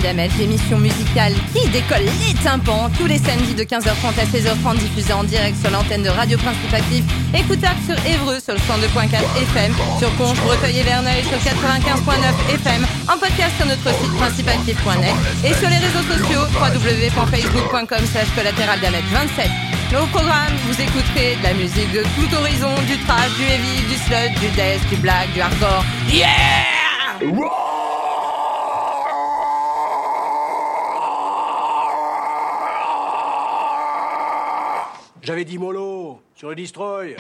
Diamètre, l'émission musicale qui décolle les tympans tous les samedis de 15h30 à 16h30, diffusée en direct sur l'antenne de Radio Principe Active, écoutable sur Évreux sur le 102.4 FM, sur Conches, Breteuil et Verneuil sur 95.9 FM, en podcast sur notre site principeactive.net et sur les réseaux sociaux www.facebook.com/collatéral-diamètre27. Au programme, vous écouterez de la musique de tout horizon, du trash, du heavy, du sludge, du death, du black, du hardcore. Yeah! J'avais dit mollo sur le destroy.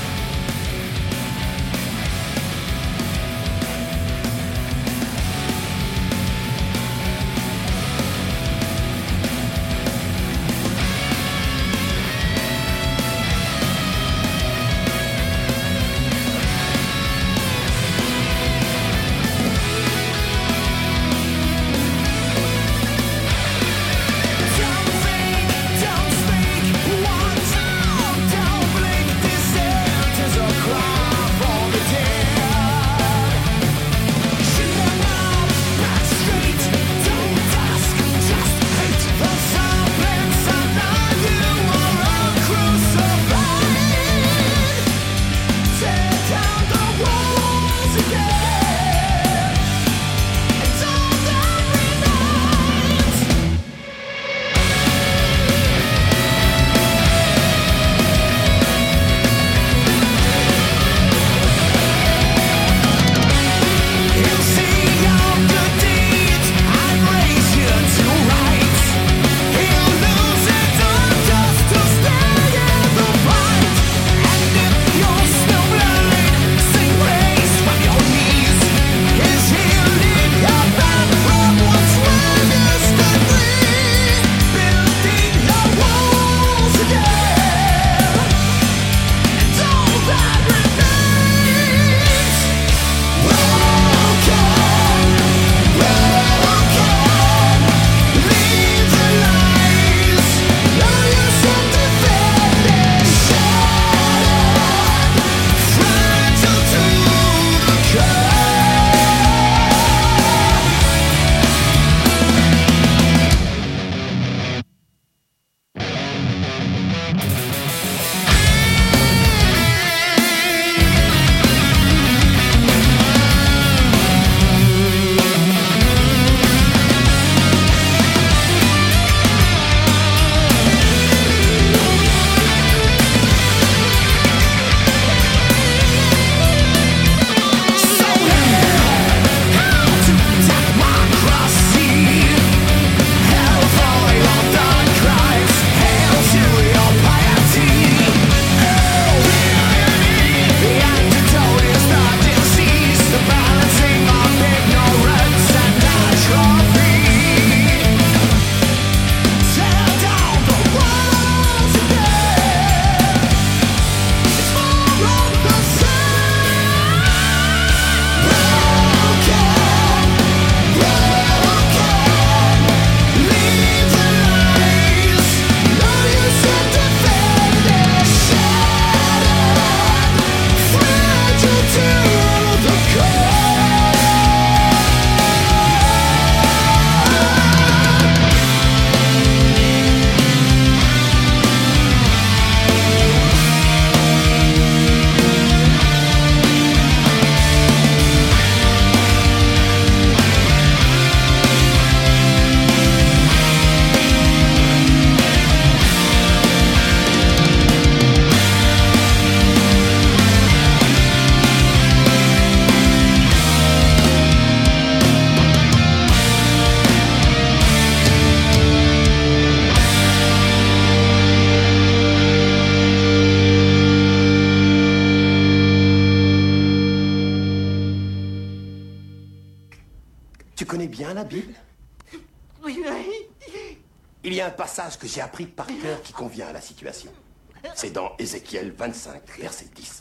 Passage que j'ai appris par cœur qui convient à la situation. C'est dans Ézéchiel 25, verset 10.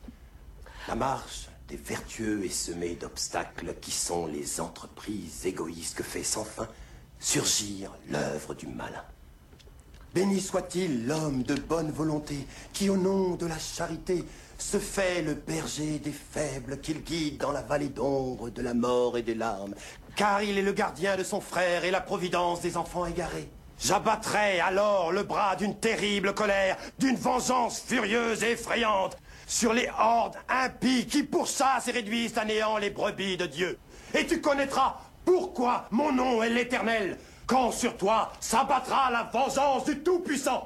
La marche des vertueux est semée d'obstacles qui sont les entreprises égoïstes que fait sans fin surgir l'œuvre du malin. Béni soit-il l'homme de bonne volonté qui, au nom de la charité, se fait le berger des faibles, qu'il guide dans la vallée d'ombre de la mort et des larmes. car il est le gardien de son frère et la providence des enfants égarés. J'abattrai alors le bras d'une terrible colère, d'une vengeance furieuse et effrayante, sur les hordes impies qui pourchassent et réduisent à néant les brebis de Dieu. Et tu connaîtras pourquoi mon nom est l'Éternel, quand sur toi s'abattra la vengeance du Tout-Puissant.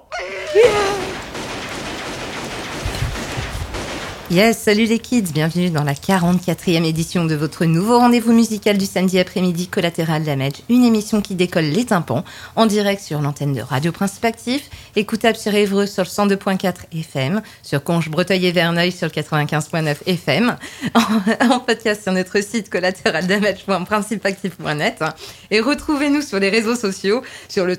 Yes, salut les kids, bienvenue dans la 44e édition de votre nouveau rendez-vous musical du samedi après-midi Collatéral Damage, une émission qui décolle les tympans en direct sur l'antenne de Radio Principe Actif, écoutable sur Évreux sur le 102.4 FM, sur Conches, Breteuil et Verneuil sur le 95.9 FM, en podcast sur notre site collatéraldamage.principeactif.net et retrouvez-nous sur les réseaux sociaux sur le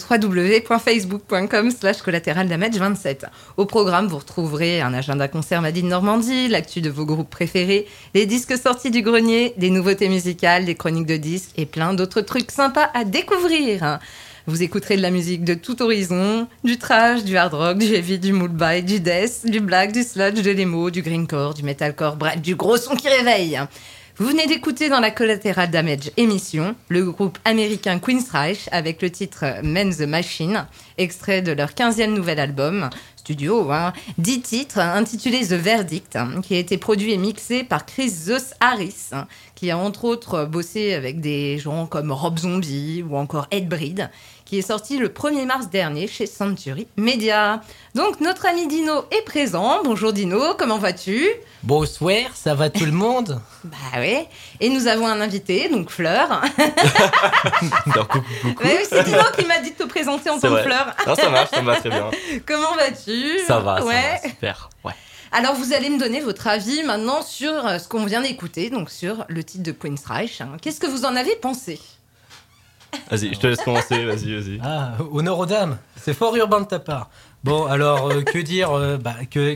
www.facebook.com/collatéraldamage27. Au programme, vous retrouverez un agenda concert Madine Normandie, l'actu de vos groupes préférés, les disques sortis du grenier, des nouveautés musicales, des chroniques de disques et plein d'autres trucs sympas à découvrir. Vous écouterez de la musique de tout horizon, du thrash, du hard rock, du heavy, du moodbite, du death, du black, du sludge, de l'emo, du greencore, du metalcore, bref, du gros son qui réveille. Vous venez d'écouter dans la Collateral Damage émission le groupe américain Queensryche avec le titre Man the Machine, extrait de leur 15e nouvel album studio, 10 titres intitulés The Verdict, qui a été produit et mixé par Chris Zeus Harris, qui a entre autres bossé avec des gens comme Rob Zombie ou encore Ed Breed, qui est sorti le 1er mars dernier chez Century Media. Donc notre ami Dino est présent. Bonjour Dino, comment vas-tu ? Bonsoir, ça va tout le monde ? Bah ouais. Et nous avons un invité, donc Fleur. Alors, coucou. Ouais, c'est Dino qui m'a dit de te présenter en tant que Fleur. Non, ça marche, ça me va très bien. Comment vas-tu ? Ça va, ouais. super. Ouais. Alors, vous allez me donner votre avis maintenant sur ce qu'on vient d'écouter, donc sur le titre de Queensryche. Qu'est-ce que vous en avez pensé ? Vas-y, je te laisse commencer, vas-y. Ah, honneur aux dames, c'est fort urbain de ta part. Bon, alors, que dire dessus ?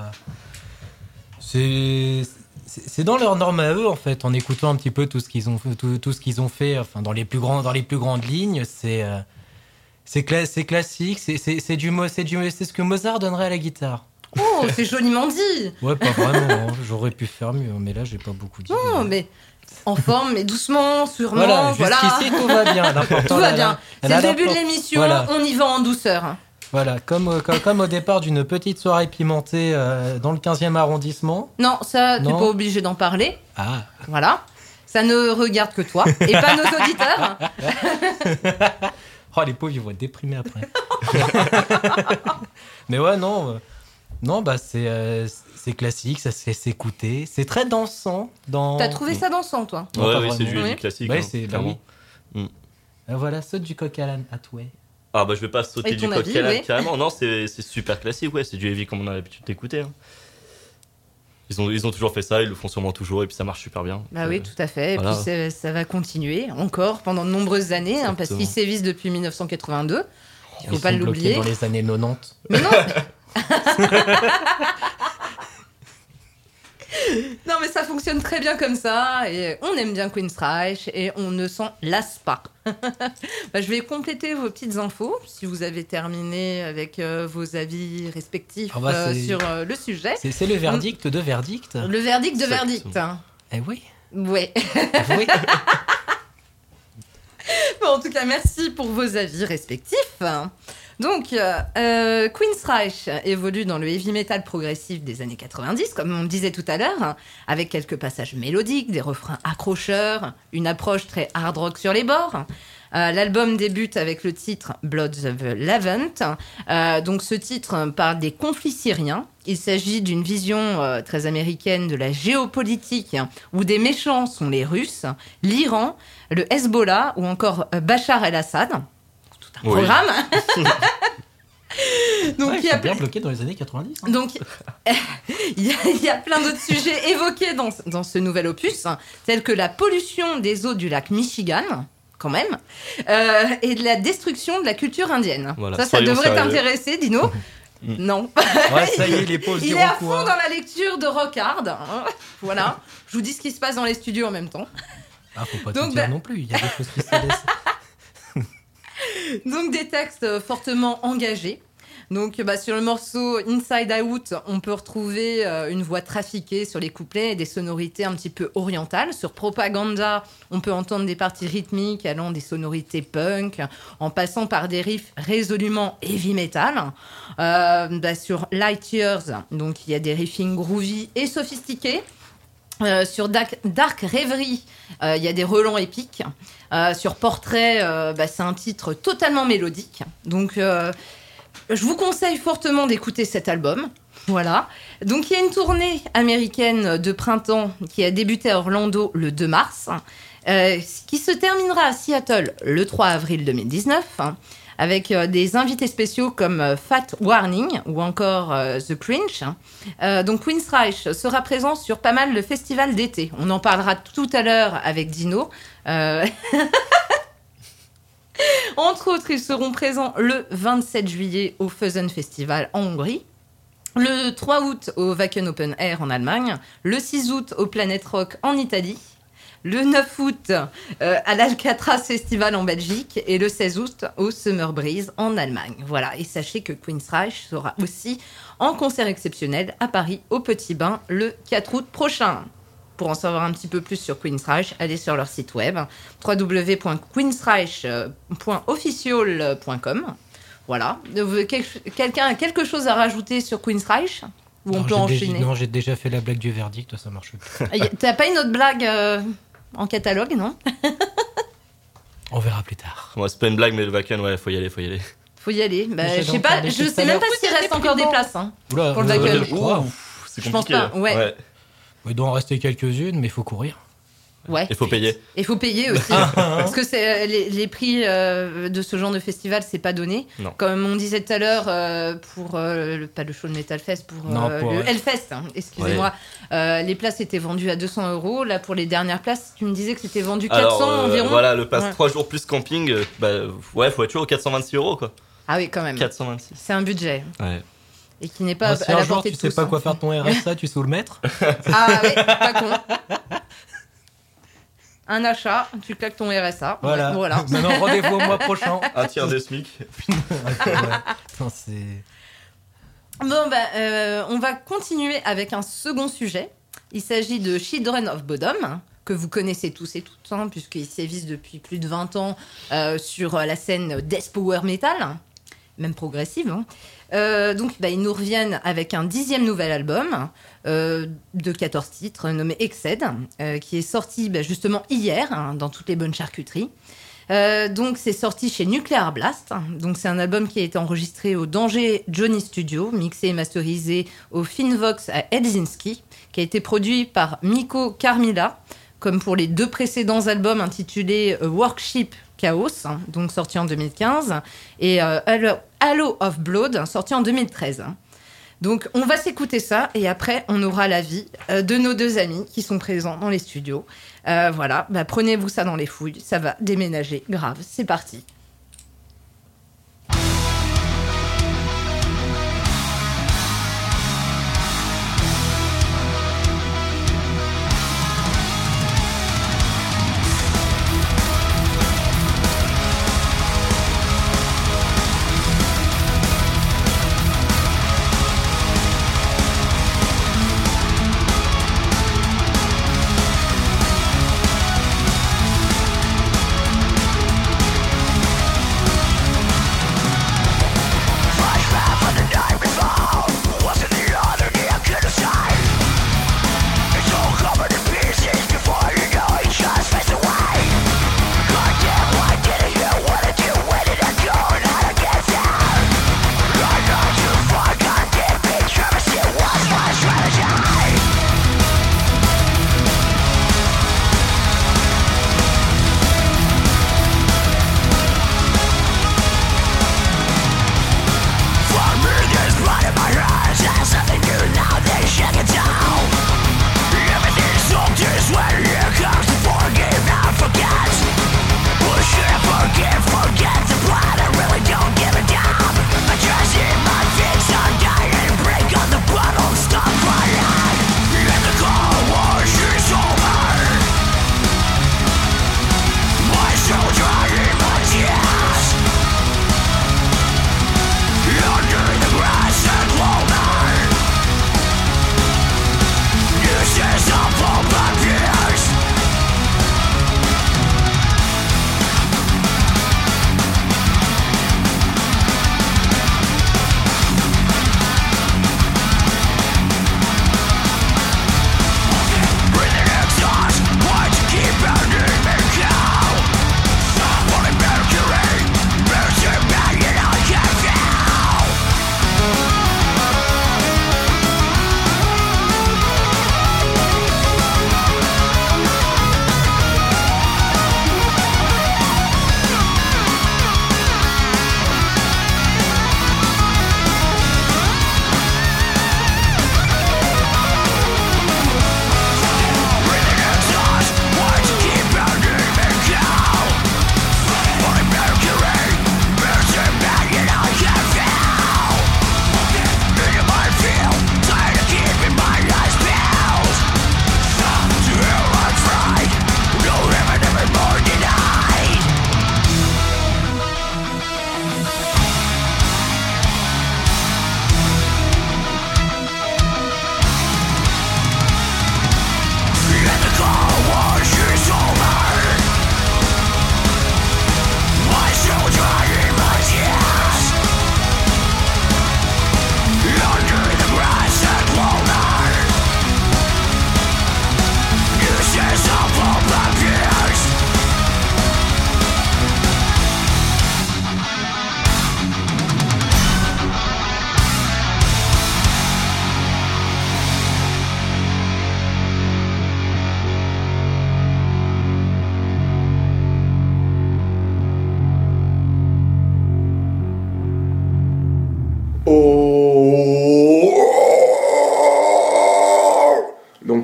C'est dans leur norme à eux, en fait, en écoutant un petit peu tout ce qu'ils ont fait, enfin, dans les plus grandes lignes, c'est classique, c'est ce que Mozart donnerait à la guitare. Oh, c'est joliment dit. Ouais, pas vraiment, hein. J'aurais pu faire mieux, mais là, j'ai pas beaucoup dit. Non, mais en forme, mais doucement, sûrement. Voilà, jusqu'ici, tout va bien. Tout va bien. C'est le début de l'émission, voilà. On y va en douceur. Voilà, comme au départ d'une petite soirée pimentée dans le 15e arrondissement. Non, ça, t'es pas obligé d'en parler. Ah. Voilà. Ça ne regarde que toi et pas nos auditeurs. Oh, les pauvres, ils vont être déprimés après. Mais ouais, non, c'est classique, ça se fait s'écouter. C'est très dansant. T'as trouvé ça dansant, toi ? Ouais, c'est du classique. Ouais, hein, c'est clairement. Voilà, saute du coq à l'âne à toi. Ah bah je vais pas sauter du coq à l'âne carrément. Non, c'est super classique, ouais, c'est du heavy comme on a l'habitude d'écouter. Hein. Ils ont toujours fait ça, ils le font sûrement toujours et puis ça marche super bien. Bah oui, tout à fait. Et voilà. Puis ça va continuer encore pendant de nombreuses années, parce qu'ils sévissent depuis 1982. Il faut pas l'oublier. Dans les années 90. Mais non. Non mais ça fonctionne très bien comme ça et on aime bien Queensryche et on ne s'en lasse pas. Je vais compléter vos petites infos si vous avez terminé avec vos avis respectifs sur le sujet. C'est le verdict de verdict. Le verdict de verdict. Eh oui. Ouais. Oui. Bon, en tout cas, merci pour vos avis respectifs. Donc, Queensryche évolue dans le heavy metal progressif des années 90, comme on le disait tout à l'heure, avec quelques passages mélodiques, des refrains accrocheurs, une approche très hard rock sur les bords. L'album débute avec le titre Blood of the Levant. Donc, ce titre parle des conflits syriens. Il s'agit d'une vision très américaine de la géopolitique, où des méchants sont les Russes, l'Iran, le Hezbollah ou encore Bachar el-Assad. Un programme. Donc il y a bien bloqué dans les années 90. Hein. Donc il y a plein d'autres sujets évoqués dans ce nouvel opus, tels que la pollution des eaux du lac Michigan, quand même, et de la destruction de la culture indienne. Voilà, ça devrait t'intéresser, Dino. Non. Ouais, ça y est, les pauvres il est à fond dans la lecture de rock hard. Hein. Voilà. Je vous dis ce qui se passe dans les studios en même temps. Ah, faut pas tout dire non plus. Il y a des choses qui se laissent. Donc des textes fortement engagés, Donc, sur le morceau Inside Out, on peut retrouver une voix trafiquée sur les couplets et des sonorités un petit peu orientales. Sur Propaganda, on peut entendre des parties rythmiques allant des sonorités punk, en passant par des riffs résolument heavy metal. Sur Light Years, donc il y a des riffings groovy et sophistiqués. Sur Dark Reverie, il y a des relents épiques. Sur Portrait, c'est un titre totalement mélodique. Donc, je vous conseille fortement d'écouter cet album. Voilà. Donc, il y a une tournée américaine de printemps qui a débuté à Orlando le 2 mars, qui se terminera à Seattle le 3 avril 2019, avec des invités spéciaux comme Fat Warning ou encore The Cringe. Donc Queensryche sera présent sur pas mal de festivals d'été. On en parlera tout à l'heure avec Dino. Entre autres, ils seront présents le 27 juillet au Fusion Festival en Hongrie, le 3 août au Wacken Open Air en Allemagne, le 6 août au Planet Rock en Italie, le 9 août à l'Alcatraz Festival en Belgique et le 16 août au Summer Breeze en Allemagne. Voilà, et sachez que Queensryche sera aussi en concert exceptionnel à Paris au Petit Bain le 4 août prochain. Pour en savoir un petit peu plus sur Queensryche, allez sur leur site web www.queensryche.official.com. Voilà. Quelqu'un a quelque chose à rajouter sur Queensryche ? Ou on peut enchaîner ? Non, j'ai déjà fait la blague du verdict, ça marche plus. T'as pas une autre blague en catalogue, non ? On verra plus tard. Moi, c'est pas une blague, mais le Wacken, ouais, faut y aller. Faut y aller. Je sais pas, je sais même pas s'il reste encore des places Oula, pour le Wacken. Je crois. C'est Je pense compliqué. pas, ouais. Il doit en rester quelques-unes, mais il faut courir. Ouais. Il faut payer. Il faut payer aussi. Parce que les prix de ce genre de festival, c'est pas donné. Non. Comme on disait tout à l'heure, pour pas le show de Metal Fest, pour le Hellfest, excusez-moi, les places étaient vendues à 200 €. Là, pour les dernières places, tu me disais que c'était vendu 400 environ. Voilà, le pass 3 jours plus camping, faut être toujours aux 426 €, quoi. Ah oui, quand même. 426. C'est un budget. Ouais. Et qui n'est pas Si à un la jour portée tu de sais tous, pas quoi faire de ton RSA, tu sais où le mettre. Ah oui, pas con. Un achat, tu claques ton RSA. Voilà. Maintenant, rendez-vous au mois prochain. Un tiers de SMIC. Putain, c'est... Bon, on va continuer avec un second sujet. Il s'agit de Children of Bodom, que vous connaissez tous et toutes, puisqu'ils sévissent depuis plus de 20 ans sur la scène Death Power Metal, même progressive. Donc, ils nous reviennent avec un 10e nouvel album de 14 titres nommé Exced, qui est sorti justement hier dans toutes les bonnes charcuteries. Donc, c'est sorti chez Nuclear Blast. Donc, c'est un album qui a été enregistré au Danger Johnny Studio, mixé et masterisé au Finvox à Helsinki, qui a été produit par Mikko Karmila, comme pour les 2 précédents albums intitulés Worship Chaos, donc sorti en 2015, et Halo of Blood, sorti en 2013. Donc, on va s'écouter ça, et après, on aura l'avis de nos 2 amis qui sont présents dans les studios. Voilà, prenez-vous ça dans les fouilles, ça va déménager grave. C'est parti.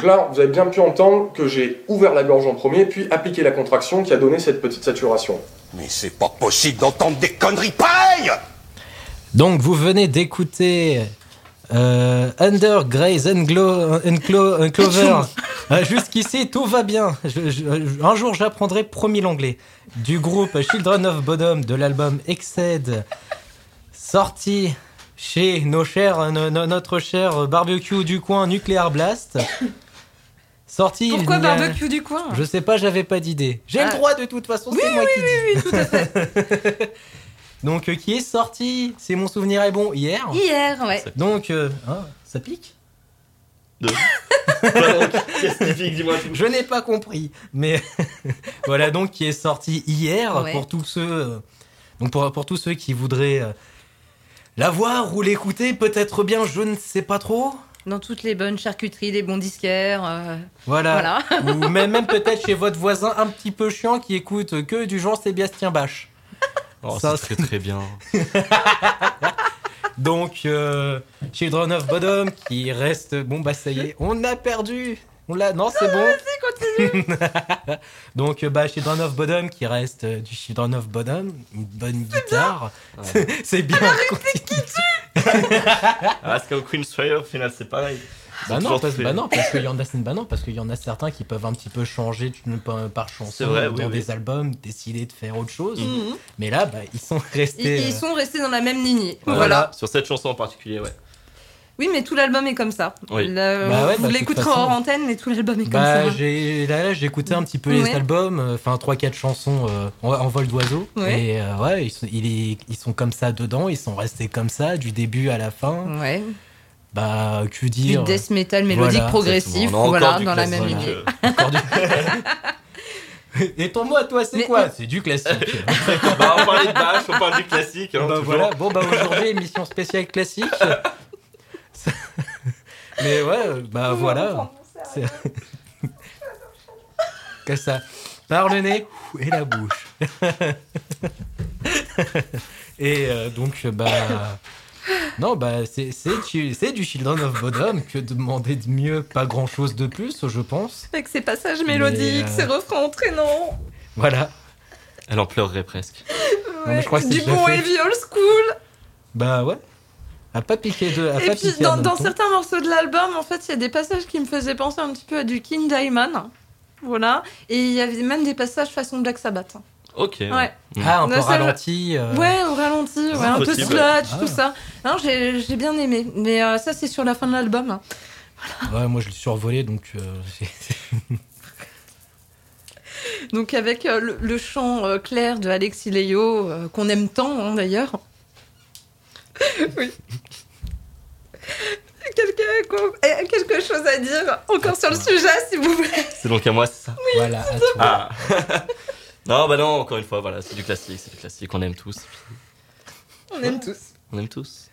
là, vous avez bien pu entendre que j'ai ouvert la gorge en premier, puis appliqué la contraction qui a donné cette petite saturation. Mais c'est pas possible d'entendre des conneries pareilles! Donc vous venez d'écouter Under Grace and Clover. Jusqu'ici tout va bien. Un jour j'apprendrai, promis, l'anglais. Du groupe Children of Bodom, de l'album Exced, sorti chez notre cher barbecue du coin Nuclear Blast. Sorti. Pourquoi barbecue du coin? Je sais pas, j'avais pas d'idée. J'ai le droit de toute façon, c'est moi qui dis. Oui, tout à fait. Donc, qui est sorti, si mon souvenir est bon, hier. Hier, ouais. Donc, ça pique? Qu'est-ce qui pique, dis-moi tout. Je n'ai pas compris. Mais voilà, donc, qui est sorti hier, ouais. pour tous ceux, donc pour tous ceux qui voudraient la voir ou l'écouter, peut-être bien, je ne sais pas trop. Dans toutes les bonnes charcuteries, les bons disquaires. Voilà. Ou même peut-être chez votre voisin un petit peu chiant qui écoute que du genre Sébastien Bach. Oh, ça, c'est très bien. Donc, Children of Bodom qui reste... Bon, bah ça y est, on a perdu. Non, c'est bon. Vas-y, continue. Donc, Children of Bodom qui reste du Children of Bodom. Une bonne guitare. Ouais. C'est bien. Parce qu'au Queen's Fire, au final, c'est pareil. Parce qu'il y en a certains qui peuvent un petit peu changer par chanson dans des albums, décider de faire autre chose. Mm-hmm. Mais là, ils sont restés. Ils sont restés dans la même lignée. Voilà. Sur cette chanson en particulier, ouais. Oui, mais tout l'album est comme ça. Oui. Vous l'écouterez hors antenne, mais tout l'album est comme ça. Là, j'ai écouté un petit peu les albums, 3-4 chansons en vol d'oiseau. Ouais. Et ils sont comme ça dedans, ils sont restés comme ça du début à la fin. Ouais. Que dire? Du death metal mélodique progressif, dans la même lignée. Et ton mot à toi, c'est quoi? C'est du classique. On parlait de Bach, on parle du classique. Voilà. Bon, aujourd'hui, émission spéciale classique. Mais ouais, voilà. Que ça. Par le nez et la bouche. Et donc, non, c'est du Children of Bodom. Que demander de mieux? Pas grand chose de plus, je pense. Avec ses passages mélodiques, ses refrains entraînants. Voilà. Elle en pleurerait presque. Ouais, je crois que du bon heavy old school. Ouais. À pas piquer de. Et puis dans certains morceaux de l'album, en fait, il y a des passages qui me faisaient penser un petit peu à du King Diamond. Voilà. Et il y avait même des passages façon Black Sabbath. Ok. Ouais. Un peu ralenti. Ouais, au ralenti, un peu sludge, tout ça. Non, j'ai bien aimé. Mais ça, c'est sur la fin de l'album. Voilà. Ouais, moi je l'ai survolé, donc. Donc avec le chant clair de Alexis Leyo, qu'on aime tant, d'ailleurs. Oui. Quelqu'un a quelque chose à dire encore sur le sujet, s'il vous plaît? C'est donc à moi, c'est ça? Oui, voilà. Non, non, encore une fois, voilà, c'est du classique, on aime tous. On aime tous. On aime tous.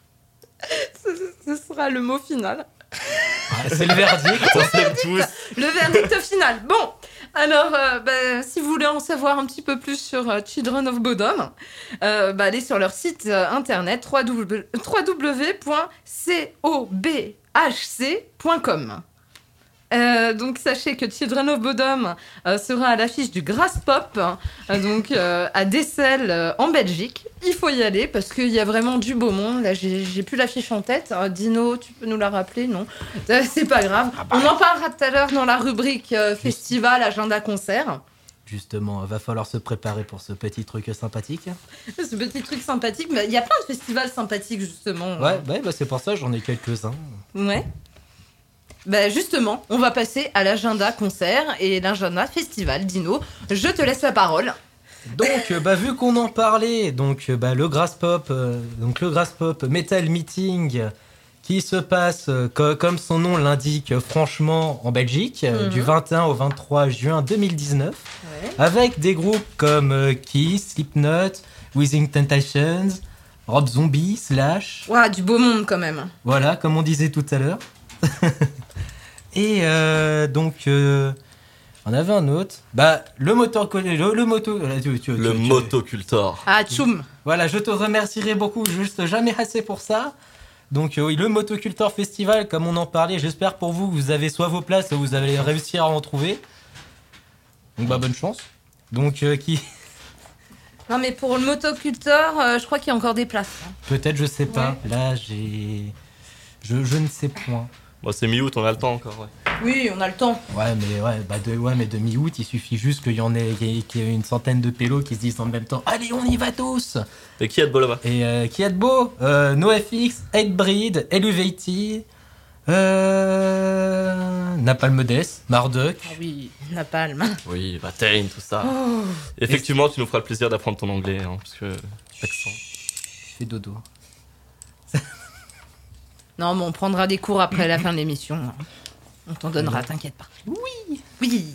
Ce sera le mot final. C'est le verdict. On aime tous. Le verdict final. Bon, alors, si vous voulez en savoir un petit peu plus sur Children of Bodom, allez sur leur site internet www.cobhc.com. Donc sachez que Children of Bodom sera à l'affiche du Graspop, à Dessel en Belgique. Il faut y aller parce qu'il y a vraiment du beau monde. Là, j'ai plus l'affiche en tête. Dino, tu peux nous la rappeler? Non, c'est pas grave. On en parlera tout à l'heure dans la rubrique festival, agenda concert. Justement, va falloir se préparer pour ce petit truc sympathique. Ce petit truc sympathique, il y a plein de festivals sympathiques justement. Ouais, c'est pour ça j'en ai quelques-uns. Ouais. Justement, on va passer à l'agenda concert et l'agenda festival. Dino, je te laisse la parole. Donc, vu qu'on en parlait, le Graspop, le Graspop Metal Meeting qui se passe, comme son nom l'indique, franchement, en Belgique, du 21 au 23 juin 2019, avec des groupes comme Kiss, Slipknot, Within Temptations, Rob Zombie, Slash. Ouah, du beau monde quand même. Voilà, comme on disait tout à l'heure. Et on avait un autre. Le Motocultor. Ah, tchoum. Voilà, je te remercierai beaucoup, juste jamais assez pour ça. Donc oui, le Motocultor Festival, comme on en parlait, j'espère pour vous que vous avez soit vos places, soit vous allez réussir à en trouver. Donc bonne chance. Donc qui... Non, mais pour le Motocultor, je crois qu'il y a encore des places. Peut-être, je sais pas. Ouais. Là, je ne sais point. Bon, c'est mi-août, on a le temps encore, ouais. Oui, on a le temps. Mais de mi-août, il suffit juste qu'il y ait une centaine de pélos qui se disent en même temps « Allez, on y va tous !» Et qui a de beau là-bas? Et qui a de beau NoFX, Hatebreed, LUVT, Napalm Death, Marduk. Ah oui, Napalm. Oui, Bataille, tout ça. Effectivement, tu nous feras le plaisir d'apprendre ton anglais, hein, parce que... Accent. Fais dodo. Non, mais on prendra des cours après la fin de l'émission. On t'en donnera, t'inquiète pas. Oui.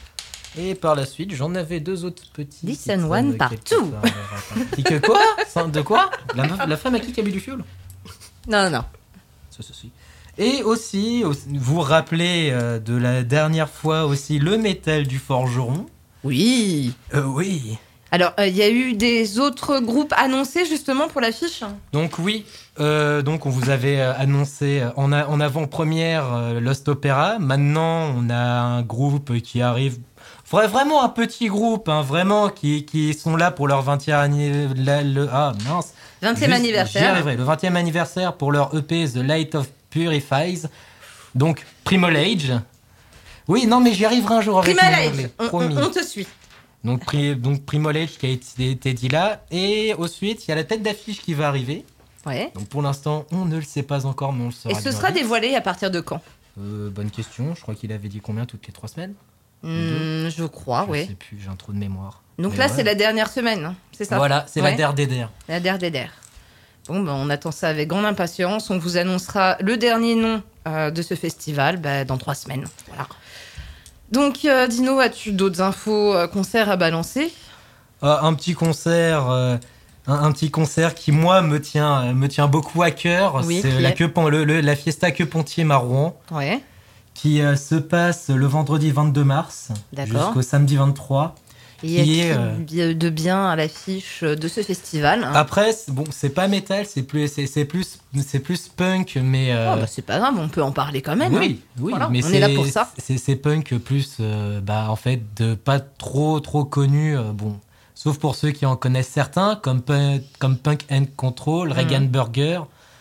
Et par la suite, j'en avais deux autres petits. Listen one partout. Que quoi? De quoi? La femme à qui a bu du fioul? Non. Ceci. Et aussi, vous rappelez de la dernière fois aussi le métal du forgeron. Oui. Oui. Alors, il y a eu des autres groupes annoncés justement pour l'affiche. Donc oui, donc on vous avait annoncé en avant-première Lost Opera. Maintenant, on a un groupe qui arrive, vraiment un petit groupe, hein, vraiment qui sont là pour leur 20e anniversaire. 20e anniversaire. J'y arriverai, le 20e anniversaire pour leur EP The Light of Purifies. Donc Primolage. Oui, non, mais j'y arriverai un jour avec Primolage, promis. on te suit. Donc Primolage qui a été dit là. Et ensuite, il y a la tête d'affiche qui va arriver. Ouais. Donc pour l'instant, on ne le sait pas encore, mais on le saura. Et ce bien sera vite. dévoilé à partir de quand? Bonne question. Je crois qu'il avait dit combien toutes les 3 semaines? Je crois, Je oui. sais plus, j'ai un trou de mémoire. Donc Mais là, ouais. c'est la dernière semaine, hein, c'est ça? Voilà, c'est Ouais. la DRDR. La DRDR. Bon, ben, on attend ça avec grande impatience. On vous annoncera le dernier nom de ce festival dans 3 semaines. Voilà. Donc, Dino, as-tu d'autres infos concerts à balancer? Un petit concert. Un petit concert qui, moi, me tient beaucoup à cœur. Oui, c'est qui est la Fiesta Quepontier à Rouen, Ouais, qui se passe le vendredi 22 mars D'accord. jusqu'au samedi 23. et il y a Qui est, de bien à l'affiche de ce festival, hein? Après, c'est pas métal, c'est plus punk, mais Oh, bah, c'est pas grave, on peut en parler quand même. oui, Voilà, mais on est là pour ça. C'est punk plus, en fait, de pas trop connu, sauf pour ceux qui en connaissent certains, comme Punk and Control, Reagan Burger,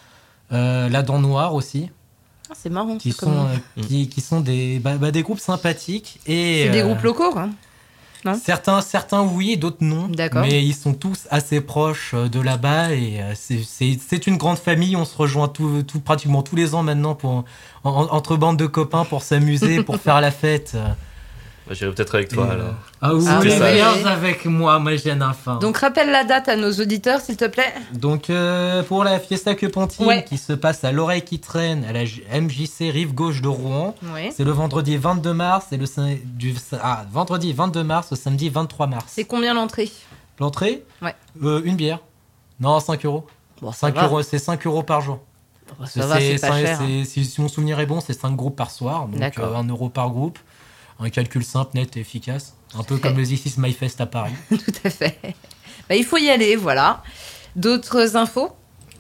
La Dent Noire aussi, Ah, c'est marrant. qui c'est comme- sont qui sont des groupes sympathiques et C'est des groupes locaux, hein? Non. Certains oui, d'autres non. D'accord. Mais ils sont tous assez proches de là-bas et c'est une grande famille. On se rejoint pratiquement tous les ans maintenant entre bandes de copains pour s'amuser, pour faire la fête. Bah, j'irai peut-être avec toi, alors. Ah oui, Ah, les oui. meilleurs avec moi j'ai un fin. Donc, rappelle la date à nos auditeurs, s'il te plaît. Donc pour la Fiesta Quepontier Ouais. qui se passe à l'Oreille qui traîne à la MJC Rive Gauche de Rouen. Oui. C'est le vendredi 22 mars et vendredi 22 mars au samedi 23 mars. C'est combien l'entrée? L'entrée? Ouais. Une bière. Non, 5 euros. Bon, 5 euros, c'est 5 euros par jour. Ça va, c'est pas cher. Si mon souvenir est bon, c'est 5 groupes par soir. Donc D'accord. 1 euro par groupe. Un calcul simple, net et efficace. Un peu comme le This Is My Fest à Paris. Tout à fait. Il faut y aller, voilà. D'autres infos?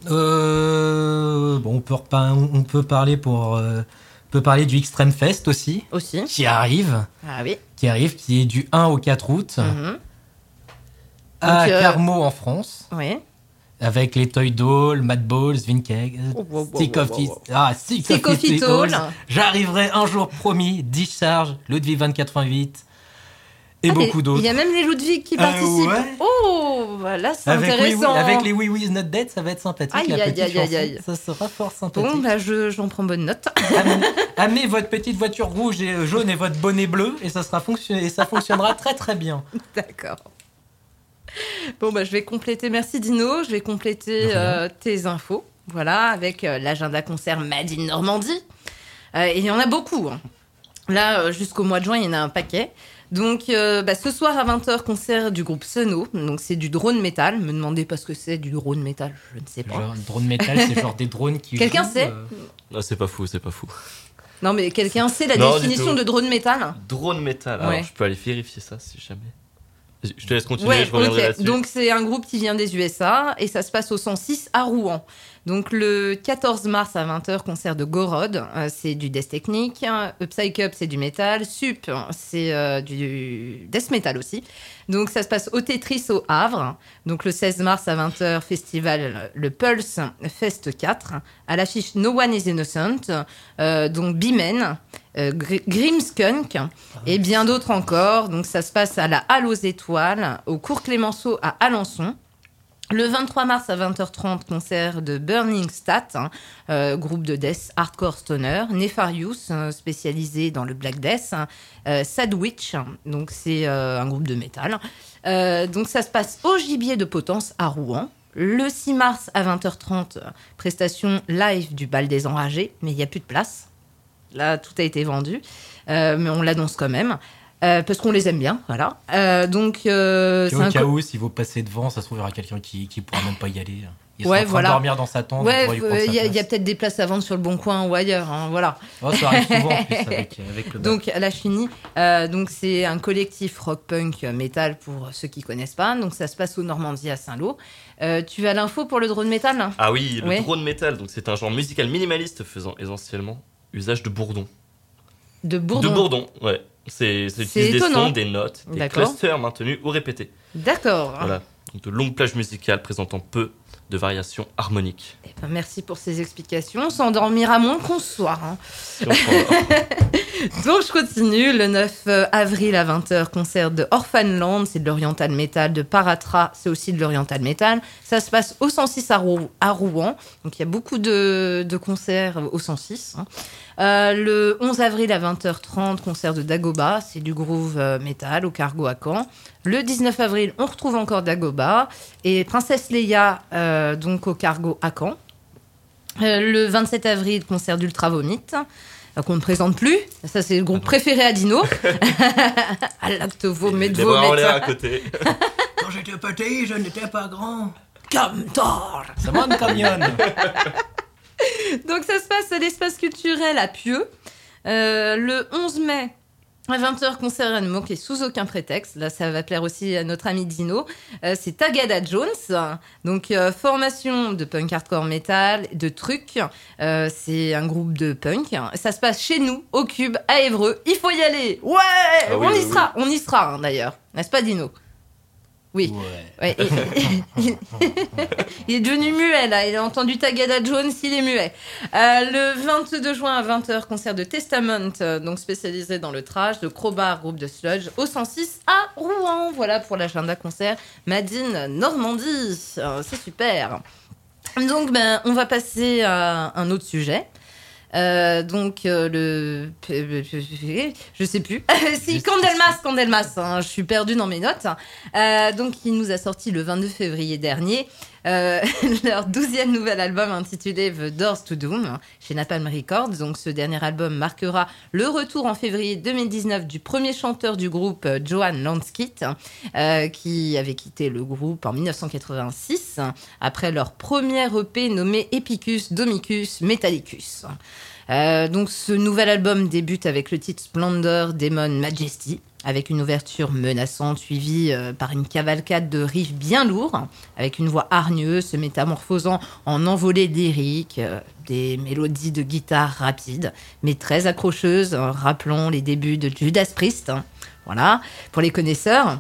On peut parler du Extreme Fest aussi, Aussi. qui arrive, Ah oui. qui est du 1 au 4 août Mhm. à Donc, Carmo en France, Oui. avec les Toy Dolls, Mad Balls, Vinkeg, Stick of It All. J'arriverai un jour promis, Discharge, Ludwig 2088 et beaucoup d'autres. Il y a même les Ludwig qui participent. ouais. Oh, là, c'est intéressant. Avec les Oui Oui Is Not Dead, ça va être sympathique. Aïe, la aïe, petite aïe, chanson, aïe. ça sera fort sympathique. Bon, j'en prends bonne note. Amenez votre petite voiture rouge et jaune et votre bonnet bleu et ça fonctionnera très très bien. D'accord. Bon, je vais compléter. Merci Dino. Je vais compléter tes infos. Voilà, avec l'agenda concert Made in Normandie. Et il y en a beaucoup. Hein. Là, jusqu'au mois de juin, il y en a un paquet. Donc, ce soir à 20h, concert du groupe Sono. Donc, c'est du drone metal. Me demandez pas ce que c'est du drone metal. Je ne sais pas. Genre, drone metal, c'est genre des drones qui. Quelqu'un jouent, sait Non, c'est pas fou. Non, mais quelqu'un sait la Non, du définition tout. de drone metal? Drone metal. Ouais. Alors, je peux aller vérifier ça si jamais. Je te laisse continuer, Ouais, je reviendrai ok. là-dessus. Donc c'est un groupe qui vient des USA et ça se passe au 106 à Rouen. Donc le 14 mars à 20h, concert de Gorod, c'est du death technique. Psych Up, c'est du métal. Sup, c'est du death metal aussi. Donc ça se passe au Tetris au Havre. Donc le 16 mars à 20h, festival le Pulse Fest 4. À l'affiche No One is Innocent, donc B-Men, Grimskunk et bien d'autres encore. Donc ça se passe à la Halle aux Étoiles, au Cours Clémenceau à Alençon. Le 23 mars à 20h30, concert de Burning Stat, groupe de death hardcore stoner. Nefarious, spécialisé dans le black death. Sadwich, donc c'est un groupe de métal. Donc ça se passe au Gibier de Potence à Rouen. Le 6 mars à 20h30, prestation live du Bal des Enragés, mais il n'y a plus de place. Là, tout a été vendu, mais on l'annonce quand même. Parce qu'on les aime bien, voilà. Donc, c'est au cas où, si vous passez devant, ça se trouve, il y aura quelqu'un qui pourra même pas y aller. Il sera en train de dormir dans sa tente. Ouais, il y a peut-être des places à vendre sur le Bon Coin ou ailleurs, hein, voilà. Oh, ça arrive souvent en plus avec le bar. Donc, à la Chini, donc c'est un collectif rock-punk métal pour ceux qui connaissent pas. Donc, ça se passe au Normandie à Saint-Lô. Tu as l'info pour le drone métal là ? Ah oui, le drone métal, donc c'est un genre musical minimaliste faisant essentiellement usage de bourdon. De bourdon. De bourdon, ouais. C'est utiliser des sons, des notes, des clusters maintenus ou répétés. D'accord. Voilà. Donc, de longues plages musicales présentant peu de variations harmoniques. Eh ben, merci pour ces explications. On s'endormira moins qu'on se soit. Hein. Donc je continue. Le 9 avril à 20h, concert de Orphanland, c'est de l'oriental metal. De Paratra, c'est aussi de l'oriental metal. Ça se passe au 106 à Rouen. Donc il y a beaucoup de concerts au 106. Hein. Le 11 avril à 20h30, concert de Dagoba, c'est du groove metal au Cargo à Caen. Le 19 avril, on retrouve encore Dagoba et Princesse Leia donc au Cargo à Caen. Le 27 avril, concert d'Ultra Vomit, qu'on ne présente plus. Ça, c'est le groupe préféré à Dino. À l'acte vomit de vomit. À côté. Quand j'étais petit, je n'étais pas grand. Comme Thor. Ça monte camion. Donc ça se passe à l'espace culturel à Pieux. Le 11 mai à 20h, concert à ne manquer sous aucun prétexte. Là, ça va plaire aussi à notre ami Dino. C'est Tagada Jones. Donc, formation de punk hardcore metal, de trucs. C'est un groupe de punk. Ça se passe chez nous, au Cube, à Évreux. Il faut y aller. Ouais, ah oui, on y sera, hein, d'ailleurs. N'est-ce pas, Dino ? Oui. Ouais. Il est devenu muet, là. Il a entendu Tagada Jones, il est muet. Le 22 juin à 20h, concert de Testament, donc spécialisé dans le trash, de Crowbar, groupe de sludge, au 106 à Rouen. Voilà pour l'agenda concert Madine Normandie. C'est super. Donc, on va passer à un autre sujet. Je sais plus. Si, Candlemas, hein, je suis perdue dans mes notes. Donc, il nous a sorti le 22 février dernier leur 12e nouvel album intitulé The Doors to Doom chez Napalm Records. Donc, ce dernier album marquera le retour en février 2019 du premier chanteur du groupe, Johan Landskit, qui avait quitté le groupe en 1986 après leur premier EP nommé Epicus Domicus Metallicus. Donc ce nouvel album débute avec le titre Splendor Demon Majesty, avec une ouverture menaçante suivie par une cavalcade de riffs bien lourds, avec une voix hargneuse se métamorphosant en envolée lyrique, des mélodies de guitare rapides, mais très accrocheuses, rappelant les débuts de Judas Priest. Voilà, pour les connaisseurs.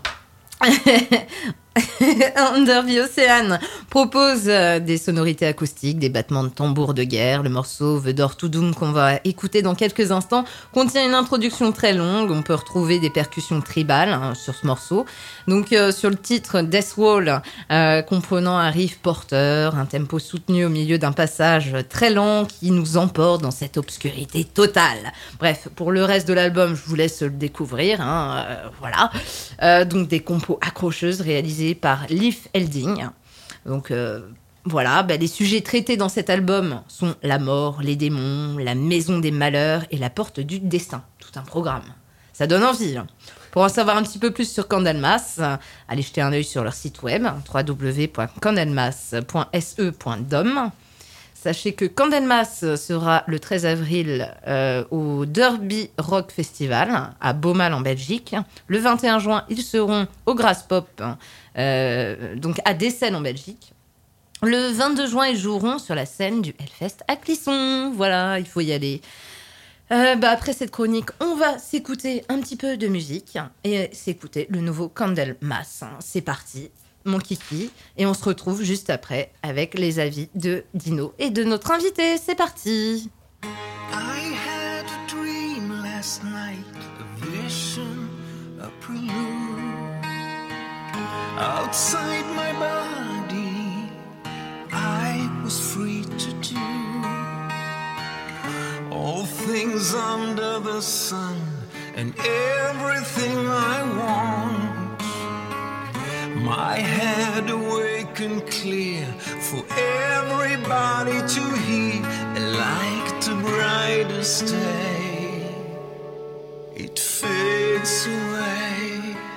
Under the Ocean propose des sonorités acoustiques, des battements de tambour de guerre. Le morceau The Door to Doom qu'on va écouter dans quelques instants contient une introduction très longue. On peut retrouver des percussions tribales sur ce morceau. Donc sur le titre Death Wall, comprenant un riff porteur, un tempo soutenu au milieu d'un passage très lent qui nous emporte dans cette obscurité totale. Bref, pour le reste de l'album, je vous laisse le découvrir. Voilà. Donc des compos accrocheuses réalisées par Leif Elding. Donc voilà, les sujets traités dans cet album sont la mort, les démons, la maison des malheurs et la porte du destin. Tout un programme. Ça donne envie. Pour en savoir un petit peu plus sur Candlemas, allez jeter un œil sur leur site web www.candlemas.se.dom. Sachez que Candlemas sera le 13 avril au Derby Rock Festival à Beaumal en Belgique. Le 21 juin, ils seront au Graspop, donc à Dessel en Belgique. Le 22 juin, ils joueront sur la scène du Hellfest à Clisson. Voilà, il faut y aller. Après cette chronique, on va s'écouter un petit peu de musique et s'écouter le nouveau Candlemas. C'est parti, mon kiki. Et on se retrouve juste après avec les avis de Dino et de notre invité. C'est parti. I had a dream last night, a vision, a prelude. Outside my body, I was free to do all things under the sun and everything I want. My head awake and clear for everybody to hear, like the brightest day, it fades away.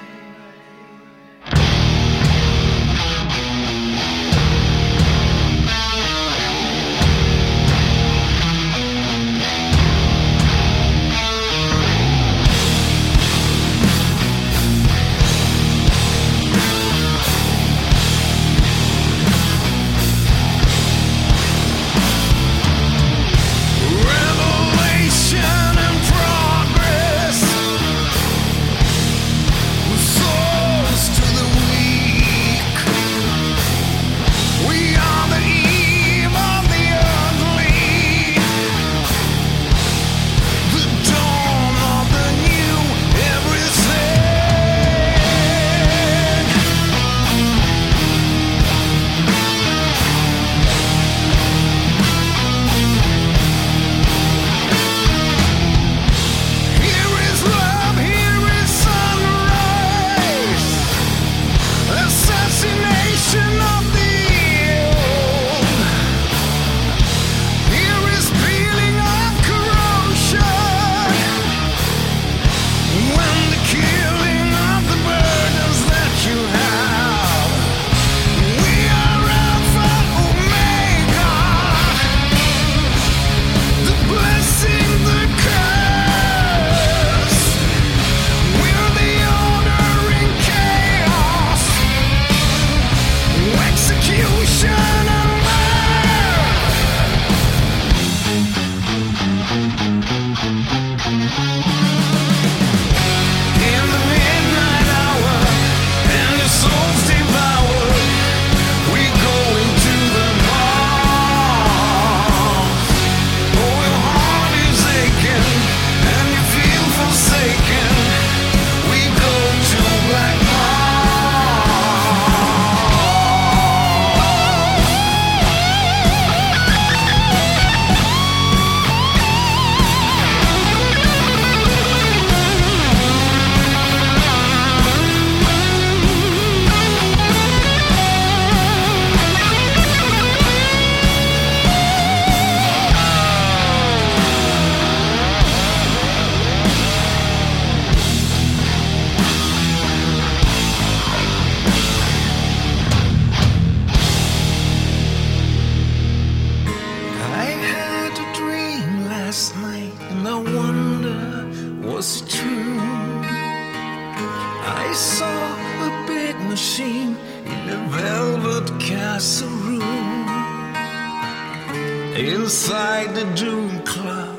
Inside the doom cloud,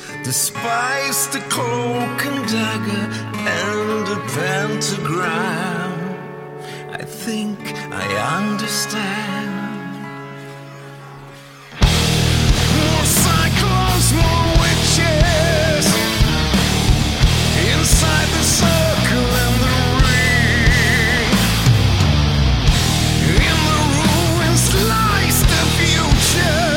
despise the cloak and dagger and the pentagram. I think I understand. More cyclones, more witches inside the circle and the ring. In the ruins lies the future.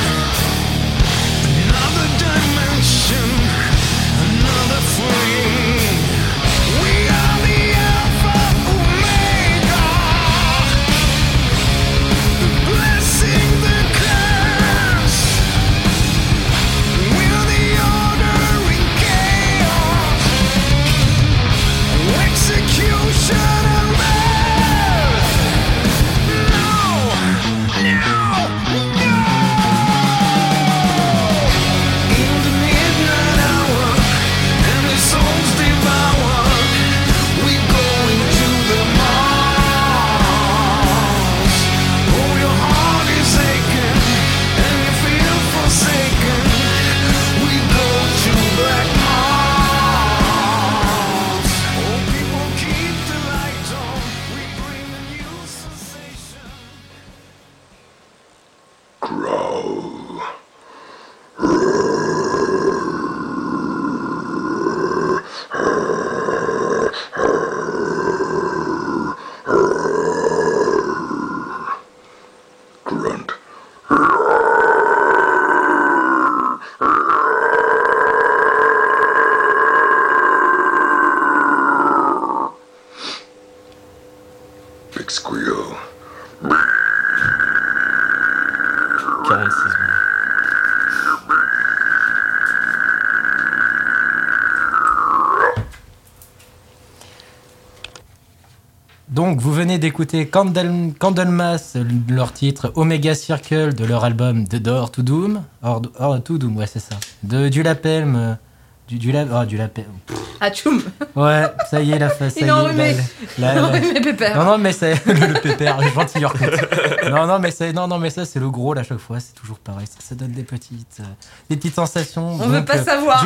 Another dimension, another flame. We are the Alpha Omega. Donc, vous venez d'écouter Candlemas, leur titre Omega Circle de leur album The Door to Doom. To Doom, ouais, c'est ça. Du Lapelme. Du Lapelme. Ah, tchoum. Ouais, ça y est, la face. Il a enrhumé. Pépère. Non, mais c'est le pépère, gentil Yorkut. Non, mais ça, c'est le gros, là, à chaque fois. C'est toujours pareil. Ça donne des petites sensations. On veut pas savoir. Du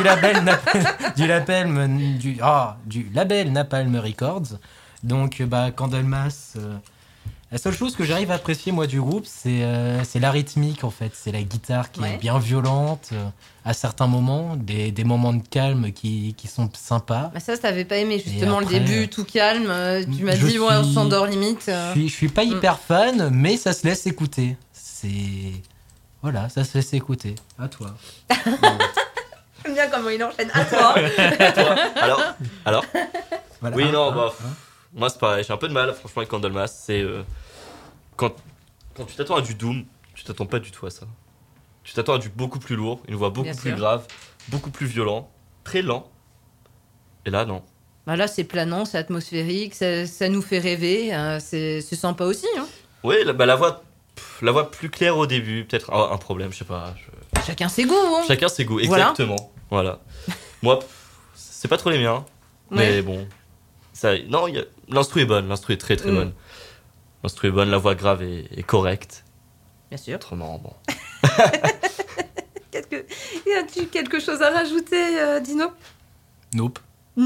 label Napalm Records. Donc, Candlemas. La seule chose que j'arrive à apprécier, moi, du groupe, c'est la rythmique, en fait. C'est la guitare qui est bien violente, à certains moments, des moments de calme qui sont sympas. Ça, t'avais pas aimé, justement, après, le début, tout calme. Tu m'as dit, on s'endort limite. Je suis pas hyper fan, mais ça se laisse écouter. Voilà, ça se laisse écouter. À toi. J'aime bien comment il enchaîne. À toi. Alors voilà. Oui, moi, c'est pareil, j'ai un peu de mal, franchement, avec Candlemas. C'est quand tu t'attends à du Doom, tu t'attends pas du tout à ça. Tu t'attends à du beaucoup plus lourd, une voix beaucoup plus grave, beaucoup plus violent, très lent. Et là, non. Là, c'est planant, c'est atmosphérique, ça nous fait rêver, c'est sympa aussi. Hein. Oui, la voix plus claire au début, peut-être un problème, je sais pas. Chacun ses goûts. Hein. Chacun ses goûts, exactement. Voilà. Moi, c'est pas trop les miens, mais bon. L'instru est bonne, l'instru est très très bonne. L'instru est bonne, la voix grave est correcte. Bien sûr. Autrement, bon. Y a-t-il quelque chose à rajouter, Dino ? Nope.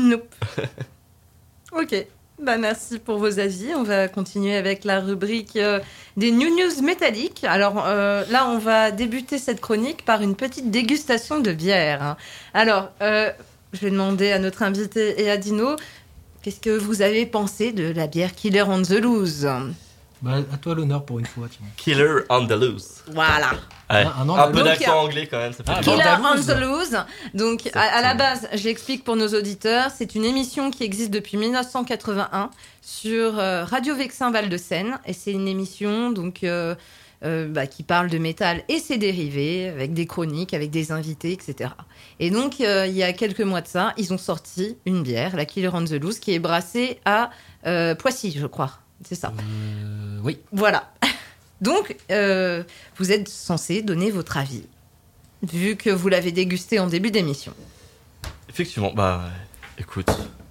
Ok. Merci pour vos avis. On va continuer avec la rubrique des news métalliques. Alors là, on va débuter cette chronique par une petite dégustation de bière. Alors, je vais demander à notre invité et à Dino... Qu'est-ce que vous avez pensé de la bière Killer on the Loose ? À toi l'honneur pour une fois. Tiens. Killer on the Loose. Voilà. Ouais. Un peu d'accent anglais quand même. Ça fait Killer on the Loose. Donc à la base, j'explique pour nos auditeurs, c'est une émission qui existe depuis 1981 sur Radio Vexin Val de Seine. Et c'est une émission donc, qui parle de métal et ses dérivés, avec des chroniques, avec des invités, etc. Et donc, il y a quelques mois de ça, ils ont sorti une bière, la Killer on the Loose, qui est brassée à Poissy, je crois. C'est ça. Oui. Voilà. Donc, vous êtes censé donner votre avis, vu que vous l'avez dégusté en début d'émission. Effectivement, écoute.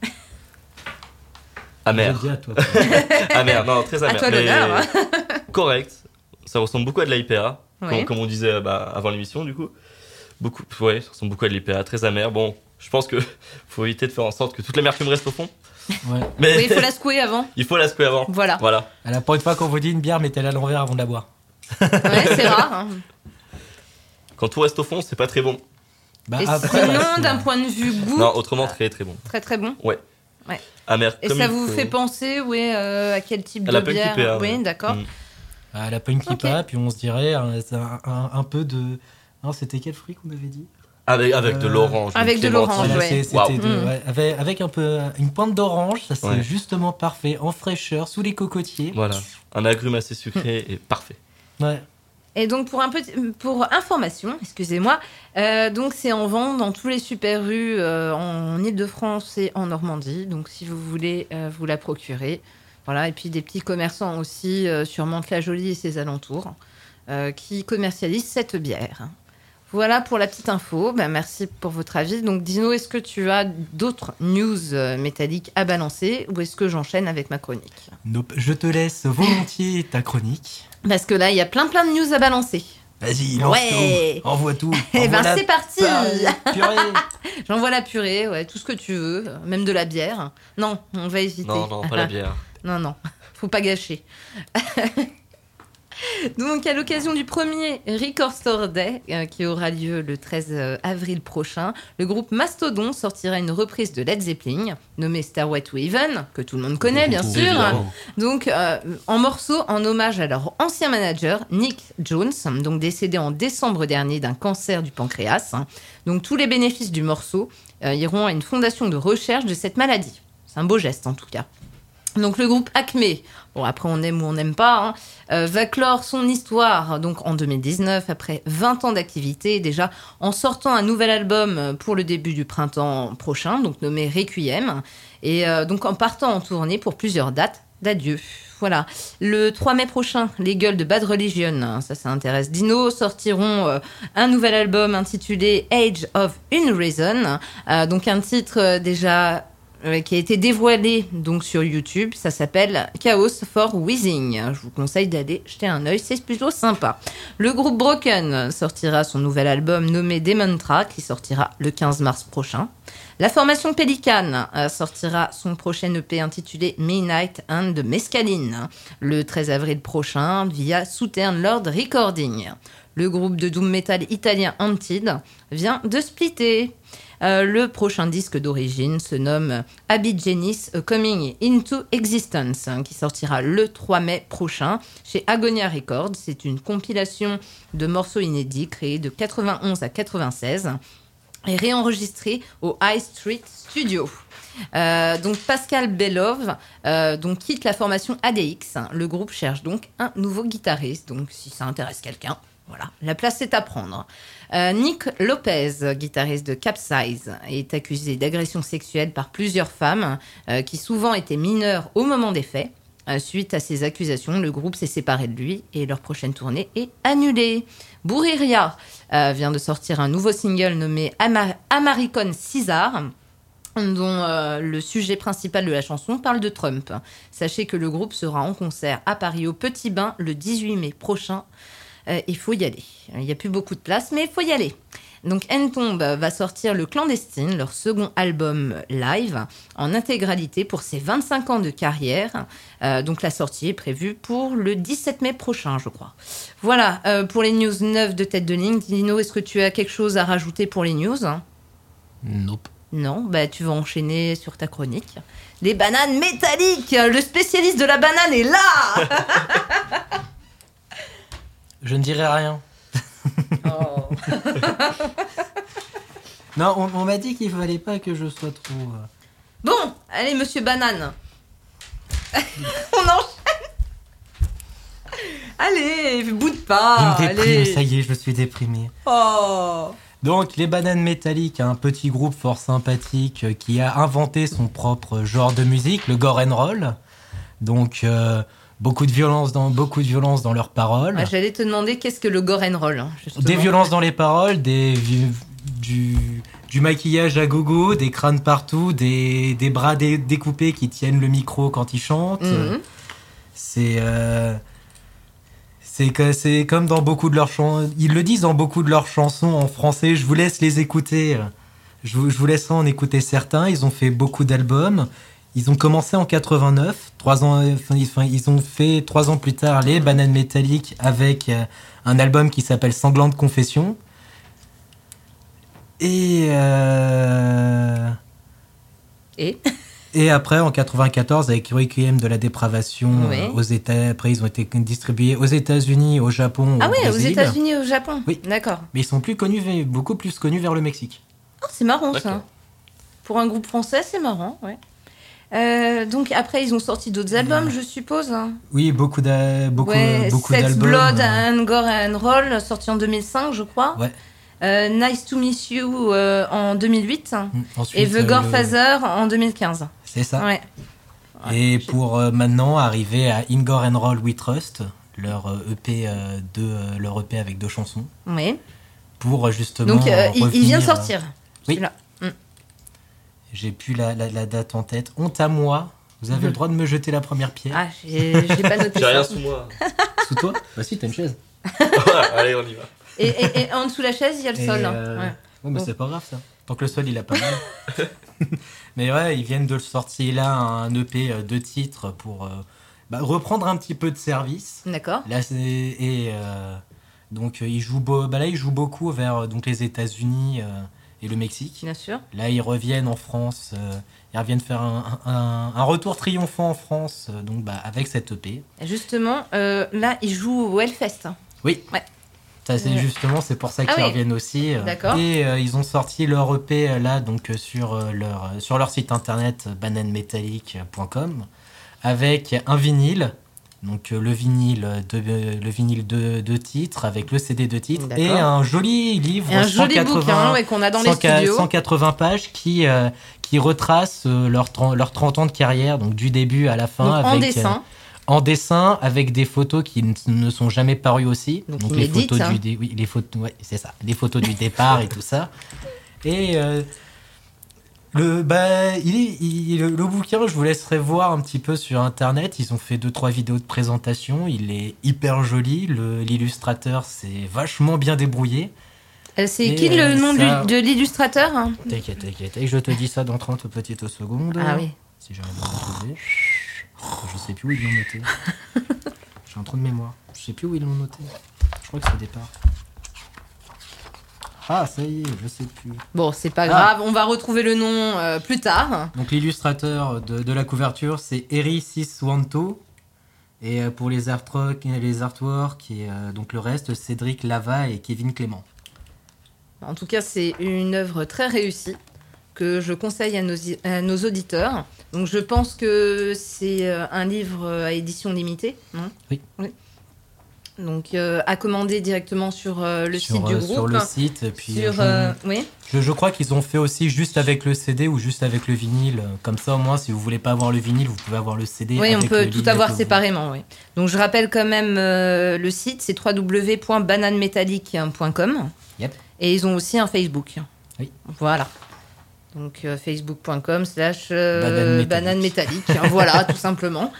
Amer. Amer, non, très amer. À toi l'honneur. Correct. Ça ressemble beaucoup à de l'IPA, comme on disait avant l'émission, du coup. Ça ressemble beaucoup à de l'IPA, très amer. Bon, je pense qu'il faut éviter de faire en sorte que toute l'amertume reste au fond. Ouais. Mais oui, il faut la secouer avant. Voilà. Alors, pour une fois qu'on vous dit une bière, mettez-la à l'envers avant de la boire. Ouais, c'est rare. Hein. Quand tout reste au fond, c'est pas très bon. Et sinon, d'un point de vue goût... Non, autrement, très très bon. Très très bon. Ouais. Amer. Et ça vous fait penser à quel type de bière? IPA, oui, d'accord. À la Punk IPA, puis on se dirait un peu de... Non, c'était quel fruit qu'on avait dit? Avec de l'orange. Avec de l'orange, avec un peu une pointe d'orange, ça c'est justement parfait, en fraîcheur, sous les cocotiers. Voilà, un agrume assez sucré et parfait. Ouais. Et donc pour information, excusez-moi, donc c'est en vente dans tous les Super U en Ile-de-France et en Normandie. Donc si vous voulez vous la procurer, voilà. Et puis des petits commerçants aussi sur Mantes-la-Jolie et ses alentours qui commercialisent cette bière. Voilà pour la petite info. Merci pour votre avis. Donc Dino, est-ce que tu as d'autres news métalliques à balancer ou est-ce que j'enchaîne avec ma chronique ? Nope, je te laisse volontiers ta chronique. Parce que là, il y a plein de news à balancer. Vas-y, lance tout, envoie tout. Eh c'est parti. Purée. J'envoie la purée, tout ce que tu veux, même de la bière. Non, on va éviter. Non, pas la bière. Non, faut pas gâcher. Donc, à l'occasion du premier Record Store Day, qui aura lieu le 13 avril prochain, le groupe Mastodon sortira une reprise de Led Zeppelin, nommée Stairway to Heaven, que tout le monde connaît, bien sûr. Évidemment. Donc, en morceaux, en hommage à leur ancien manager, Nick Jones, donc décédé en décembre dernier d'un cancer du pancréas. Donc, tous les bénéfices du morceau iront à une fondation de recherche de cette maladie. C'est un beau geste, en tout cas. Donc le groupe Acme, bon après on aime ou on n'aime pas, va clore son histoire donc en 2019 après 20 ans d'activité déjà en sortant un nouvel album pour le début du printemps prochain, donc nommé Requiem, et donc en partant en tournée pour plusieurs dates, d'adieu. Voilà. Le 3 mai prochain, les gueules de Bad Religion, ça intéresse Dino, sortiront un nouvel album intitulé Age of Unreason. Donc un titre déjà qui a été dévoilé donc sur YouTube. Ça s'appelle Chaos for Wheezing. Je vous conseille d'aller jeter un œil, c'est plutôt sympa. Le groupe Broken sortira son nouvel album nommé Demon Track, qui sortira le 15 mars prochain. La formation Pelican sortira son prochain EP intitulé Midnight and Mescaline le 13 avril prochain via Southern Lord Recording. Le groupe de doom metal italien Haunted vient de splitter. Le prochain disque d'origine se nomme Abigenis Coming Into Existence, qui sortira le 3 mai prochain chez Agonia Records. C'est une compilation de morceaux inédits créés de 91 à 96 et réenregistré au High Street Studio. Donc Pascal Belov donc quitte la formation ADX. Le groupe cherche donc un nouveau guitariste. Donc si ça intéresse quelqu'un, voilà, la place est à prendre. Nick Lopez, guitariste de Capsize, est accusé d'agression sexuelle par plusieurs femmes qui souvent étaient mineures au moment des faits. Suite à ces accusations, le groupe s'est séparé de lui et leur prochaine tournée est annulée. Bouriria vient de sortir un nouveau single nommé Amaricon César, dont le sujet principal de la chanson parle de Trump. Sachez que le groupe sera en concert à Paris au Petit Bain le 18 mai prochain. Il faut y aller. Il n'y a plus beaucoup de place, mais il faut y aller. Donc Entomb va sortir Le Clandestine, leur second album live, en intégralité pour ses 25 ans de carrière. Donc la sortie est prévue pour le 17 mai prochain, je crois. Voilà, pour les news 9 de Tête de Ligne. Dino, est-ce que tu as quelque chose à rajouter pour les news ? Nope. Non, bah tu vas enchaîner sur ta chronique. Les bananes métalliques, le spécialiste de la banane est là. Je ne dirai rien. Oh. Non, on m'a dit qu'il fallait pas que je sois trop... Bon, allez, monsieur Banane. On enchaîne. Allez, boude pas. Je me déprime, Allez. ça y est, je suis déprimé. Oh. Donc, les Bananes Métalliques, un petit groupe fort sympathique qui a inventé son propre genre de musique, le gore and roll. Donc, beaucoup de violence dans leurs paroles. Ah, j'allais te demander qu'est-ce que le gore and roll, hein, justement. Des violences dans les paroles, du maquillage à gogo, des crânes partout, des bras découpés qui tiennent le micro quand ils chantent. Mhm. C'est comme dans beaucoup de leurs chansons. Ils le disent dans beaucoup de leurs chansons en français. Je vous laisse les écouter. Je vous laisse en écouter certains. Ils ont fait beaucoup d'albums. Ils ont commencé en 89. Ils ont fait 3 ans plus tard les Bananes Métalliques avec un album qui s'appelle Sanglante Confession. Et après, en 94, avec Requiem de la dépravation, Oui. aux États. Après, ils ont été distribués aux États-Unis, au Japon, Ah au oui, aux Brésil. États-Unis et au Japon. Oui. D'accord. Mais ils sont beaucoup plus connus vers le Mexique. Oh, c'est marrant D'accord. ça. Pour un groupe français, c'est marrant, ouais. Donc après, ils ont sorti d'autres albums, je suppose. Hein. Oui, beaucoup Ouais, beaucoup Sex, d'albums. Blood and Gore and Roll, sorti en 2005, je crois. Ouais. Nice to Meet You en 2008. Ensuite, Et The Gorefather en 2015. C'est ça. Ouais. Et pour maintenant arriver à In Gore and Roll We Trust, leur EP, leur EP avec 2 chansons, Oui. pour justement. Donc il vient de revenir, sortir. oui. Celui-là. J'ai plus la date en tête. Honte à moi. Vous avez le droit de me jeter la première pierre. Ah, j'ai pas noté J'ai rien ça. sous moi. Sous toi. Bah si, t'as une chaise. Allez, on y va. Et en dessous de la chaise, il y a le Et, sol. hein. Ouais. Ouais, mais c'est pas grave ça. Tant que le sol il a pas mal. Mais ouais, ils viennent de le sortir là, un EP 2 titres pour reprendre un petit peu de service. D'accord. Là, donc ils jouent là ils jouent beaucoup vers donc les États-Unis et le Mexique. Bien sûr. Là, ils reviennent en France. Ils reviennent faire un retour triomphant en France, donc avec cette EP. Et justement, là, il joue au Hellfest. Oui. Ouais. Ça, c'est pour ça qu'ils oui. reviennent aussi. D'accord. Et ils ont sorti leur EP là, donc sur leur site internet bananemetallic.com avec un vinyle Donc le vinyle de titres avec le CD de titres D'accord. et un joli livre, Et un joli bouquin qu'on a dans les studios. 180 pages qui retrace leurs 30 ans de carrière, donc du début à la fin. Donc, avec, en dessin. en dessin avec des photos qui ne sont jamais parues aussi. Donc les inédites, photos hein. les photos, ouais, c'est ça, les photos du départ et tout ça. Et le bouquin, je vous laisserai voir un petit peu sur internet. Ils ont fait 2-3 vidéos de présentation. Il est hyper joli. L'illustrateur s'est vachement bien débrouillé. C'est Et, qui le nom ça- de l'illustrateur, hein? T'inquiète. Et je te dis ça dans 30 petites secondes. Ah oui. Si j'arrive à le retrouver. Je sais plus où ils l'ont noté. J'ai un trou de mémoire. Je sais plus où ils l'ont noté. Je crois que c'est au départ. Ah, ça y est, je sais plus. Bon, c'est pas grave, on va retrouver le nom plus tard. Donc l'illustrateur de la couverture, c'est Eri Siswanto. Et pour les artworks et donc le reste, Cédric Lava et Kevin Clément. En tout cas, c'est une œuvre très réussie que je conseille à nos auditeurs. Donc je pense que c'est un livre à édition limitée, non ? Oui. Donc à commander directement sur le site du groupe. Sur le site. Et puis, oui. je crois qu'ils ont fait aussi juste avec le CD ou juste avec le vinyle. Comme ça, au moins, si vous voulez pas avoir le vinyle, vous pouvez avoir le CD. Oui, on avec peut le tout livret avoir que vous- séparément. Oui. Donc je rappelle quand même le site, c'est www.bananemetallic.com. Yep. Et ils ont aussi un Facebook. Oui. Voilà. Donc facebook.com/ Banane banane métallique. Voilà, tout simplement.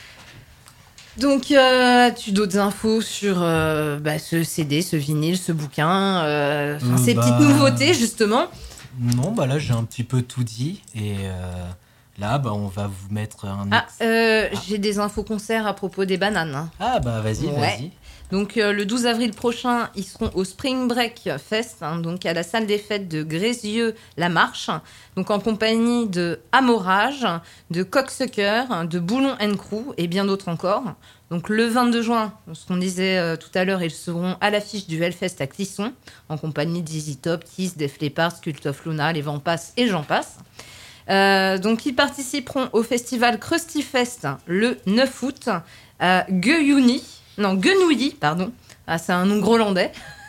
Donc, as-tu d'autres infos sur ce CD, ce vinyle, ce bouquin, ces petites nouveautés, justement? Non, bah là, j'ai un petit peu tout dit. Et là, bah, on va vous mettre un... J'ai des infos concerts à propos des bananes. Ah, bah, vas-y, Ouais. vas-y. Donc, le 12 avril prochain, ils seront au Spring Break Fest, donc à la salle des fêtes de Grézieux-la-Marche, donc en compagnie de Amorage, de Cocksucker, de Boulon & Crew et bien d'autres encore. Donc, le 22 juin, ce qu'on disait tout à l'heure, ils seront à l'affiche du Hellfest à Clisson, en compagnie de ZZ Top, Kiss, Def Leppard, Cult of Luna, Les Vents Passent et j'en passe. Donc, ils participeront au festival Krusty Fest le 9 août à Genouilly, pardon. Ah, c'est un nom grolandais.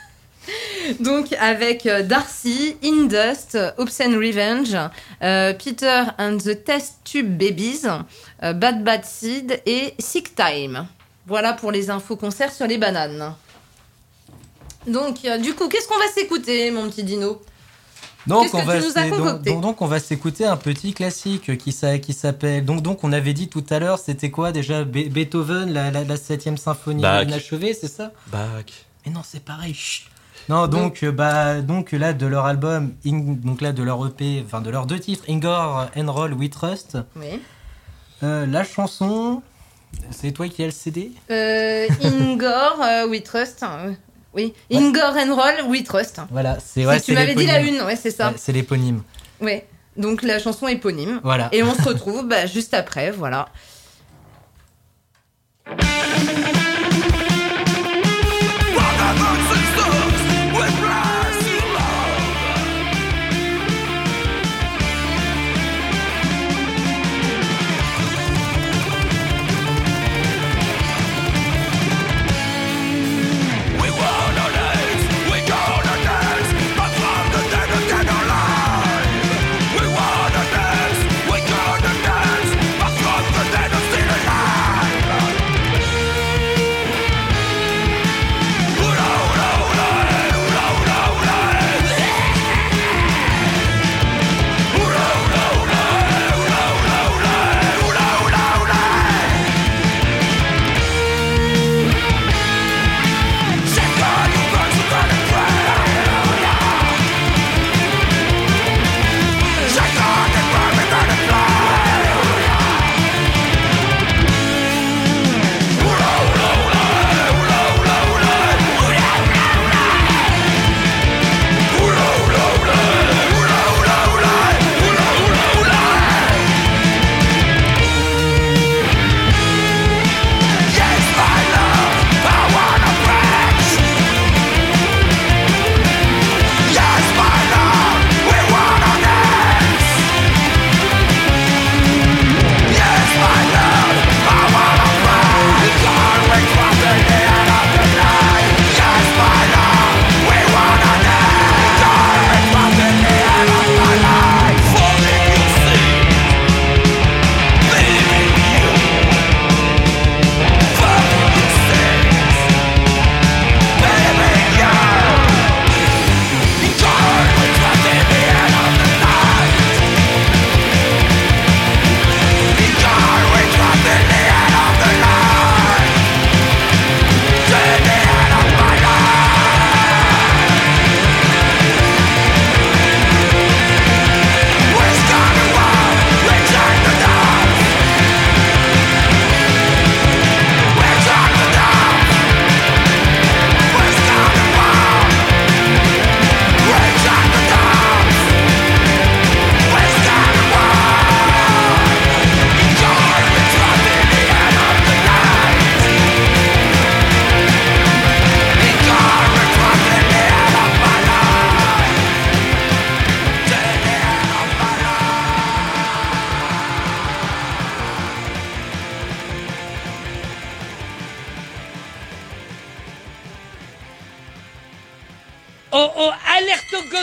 Donc, avec Darcy, Indust, Obscene Revenge, Peter and the Test Tube Babies, Bad Bad Seed et Sick Time. Voilà pour les infos concerts sur les bananes. Donc, du coup, qu'est-ce qu'on va s'écouter, mon petit Dino ? Donc Qu'est-ce que tu nous as concocté ? donc on va s'écouter un petit classique qui s'appelle... Donc on avait dit tout à l'heure, c'était quoi déjà Beethoven, la 7e symphonie Bach. inachevée, c'est ça Bach. Mais non, c'est pareil. Chut. Non, donc là, de leur album, donc là, de leur EP, enfin de leurs 2 titres, Ingor and Roll We Trust, Oui. la chanson, c'est toi qui as le CD ? Ingor, We Trust. Oui, Ingor and Roll, We Trust. Voilà, Tu m'avais dit la une, ouais, c'est ça. Ouais, c'est l'éponyme. Ouais. Donc la chanson éponyme. Voilà. Et on se retrouve juste après, voilà. We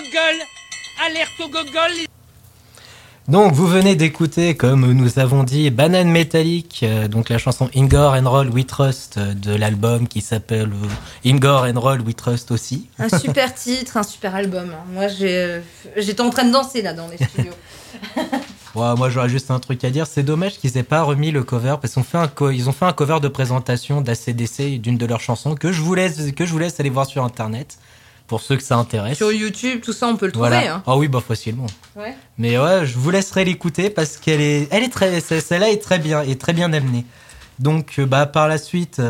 gogol. Alerte au gogol. Donc vous venez d'écouter, comme nous avons dit, Banane Métallique, donc la chanson Ingor and Roll We Trust de l'album qui s'appelle Ingor and Roll We Trust aussi. Un super titre, un super album. Moi, j'étais en train de danser là dans les studios. Ouais, moi j'aurais juste un truc à dire, c'est dommage qu'ils aient pas remis le cover parce qu'ils ont fait un cover de présentation d'ACDC d'une de leurs chansons que je vous laisse aller voir sur internet pour ceux que ça intéresse. Sur YouTube, tout ça, on peut le trouver. Voilà. Hein. Ah oui, bah facilement. Ouais. Mais ouais, je vous laisserai l'écouter parce qu'elle est très, celle-là est très bien amenée. Donc par la suite,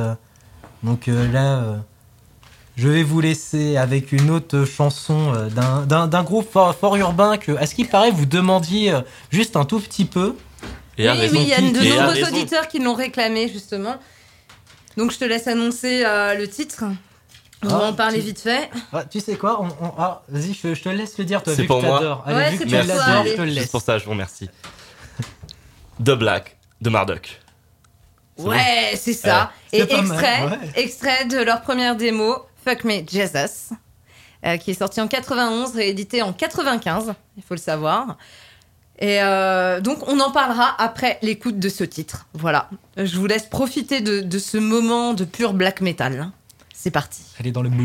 je vais vous laisser avec une autre chanson d'un groupe fort urbain que, à ce qui paraît, vous demandiez juste un tout petit peu. Et oui, il y a de nombreux auditeurs qui l'ont réclamé justement. Donc je te laisse annoncer le titre. On va en parler vite fait. Ah, tu sais quoi, vas-y, je te laisse le dire, toi, c'est vu pour que moi. t'adores. Ouais, allez, vu c'est que pour tu toi, l'adores, allez. je te le laisse. Juste pour ça, je vous remercie. The Black de Marduk. Ouais, c'est ça. C'est Et pas mal, ouais. extrait de leur première démo, Fuck Me Jesus, qui est sorti en 91, réédité en 95, il faut le savoir. Et donc, on en parlera après l'écoute de ce titre. Voilà. Je vous laisse profiter de ce moment de pur black metal. C'est parti. Elle est dans le mood.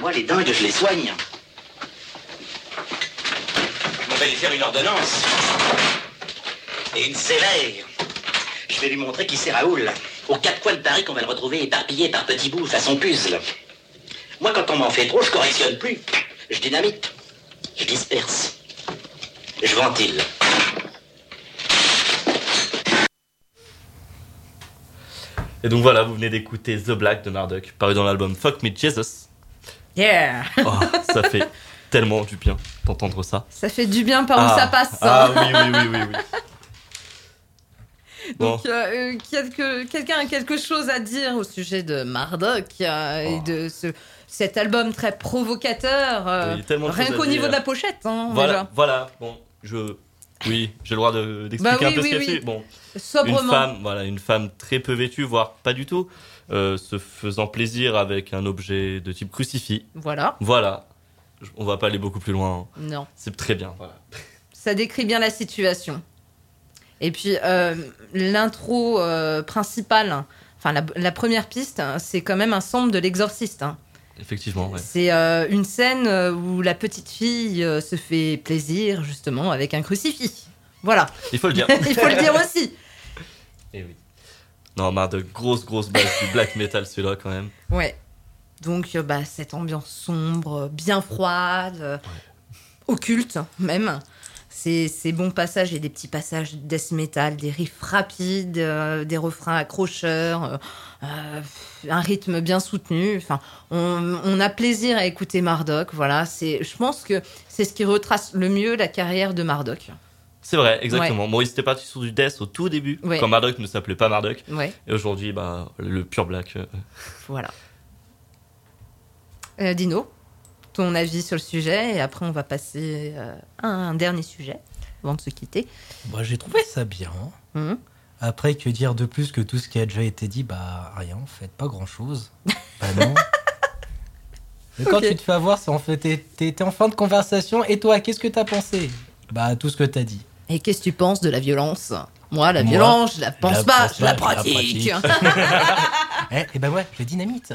Moi, les dingues, je les soigne. On va lui faire une ordonnance. Et une sévère. Je vais lui montrer qui c'est Raoul. Aux quatre coins de Paris qu'on va le retrouver éparpillé par petits bouts façon puzzle. Moi, quand on m'en fait trop, je correctionne plus. Je dynamite. Je disperse. Je ventile. Et donc voilà, vous venez d'écouter The Black de Marduk, paru dans l'album Fuck Me Jesus. Yeah. Oh, ça fait tellement du bien d'entendre ça. Ça fait du bien par où ça passe. Ah oui. Donc, quelqu'un a quelque chose à dire au sujet de Marduk et de cet album très provocateur, rien qu'au niveau de la pochette. Hein, voilà. Bon, j'ai le droit d'expliquer un peu ce qu'elle fait. Bon, sobrement. Une femme très peu vêtue, voire pas du tout, se faisant plaisir avec un objet de type crucifix. Voilà. On va pas aller beaucoup plus loin. Hein. Non. C'est très bien, voilà. Ça décrit bien la situation. Et puis, l'intro principale, enfin la première piste, c'est quand même un sample de l'Exorciste. Hein. Effectivement, ouais. C'est une scène où la petite fille se fait plaisir, justement, avec un crucifix. Voilà. Il faut le dire. Il faut le dire aussi. Et oui. Non, Marduk, grosse base du black metal, celui-là, quand même. Ouais. Donc, cette ambiance sombre, bien froide, occulte, même. Ces bons passages et des petits passages death metal, des riffs rapides, des refrains accrocheurs, un rythme bien soutenu. Enfin, on a plaisir à écouter Marduk. Voilà, je pense que c'est ce qui retrace le mieux la carrière de Marduk. C'est vrai, exactement. Ouais. Bon, il s'était parti sur du death au tout début, quand Marduk ne s'appelait pas Marduk. Ouais. Et aujourd'hui, le pur black. Voilà. Dino, ton avis sur le sujet, et après on va passer à un dernier sujet avant de se quitter. J'ai trouvé ça bien. Après, que dire de plus que tout ce qui a déjà été dit? Rien en fait, pas grand chose. Non. Mais quand tu te fais avoir, c'est en fait t'es en fin de conversation, et toi, qu'est-ce que t'as pensé? Tout ce que t'as dit. Et qu'est-ce que tu penses de la violence? Moi, violence, je la pense pas, je la pratique. Je dynamite.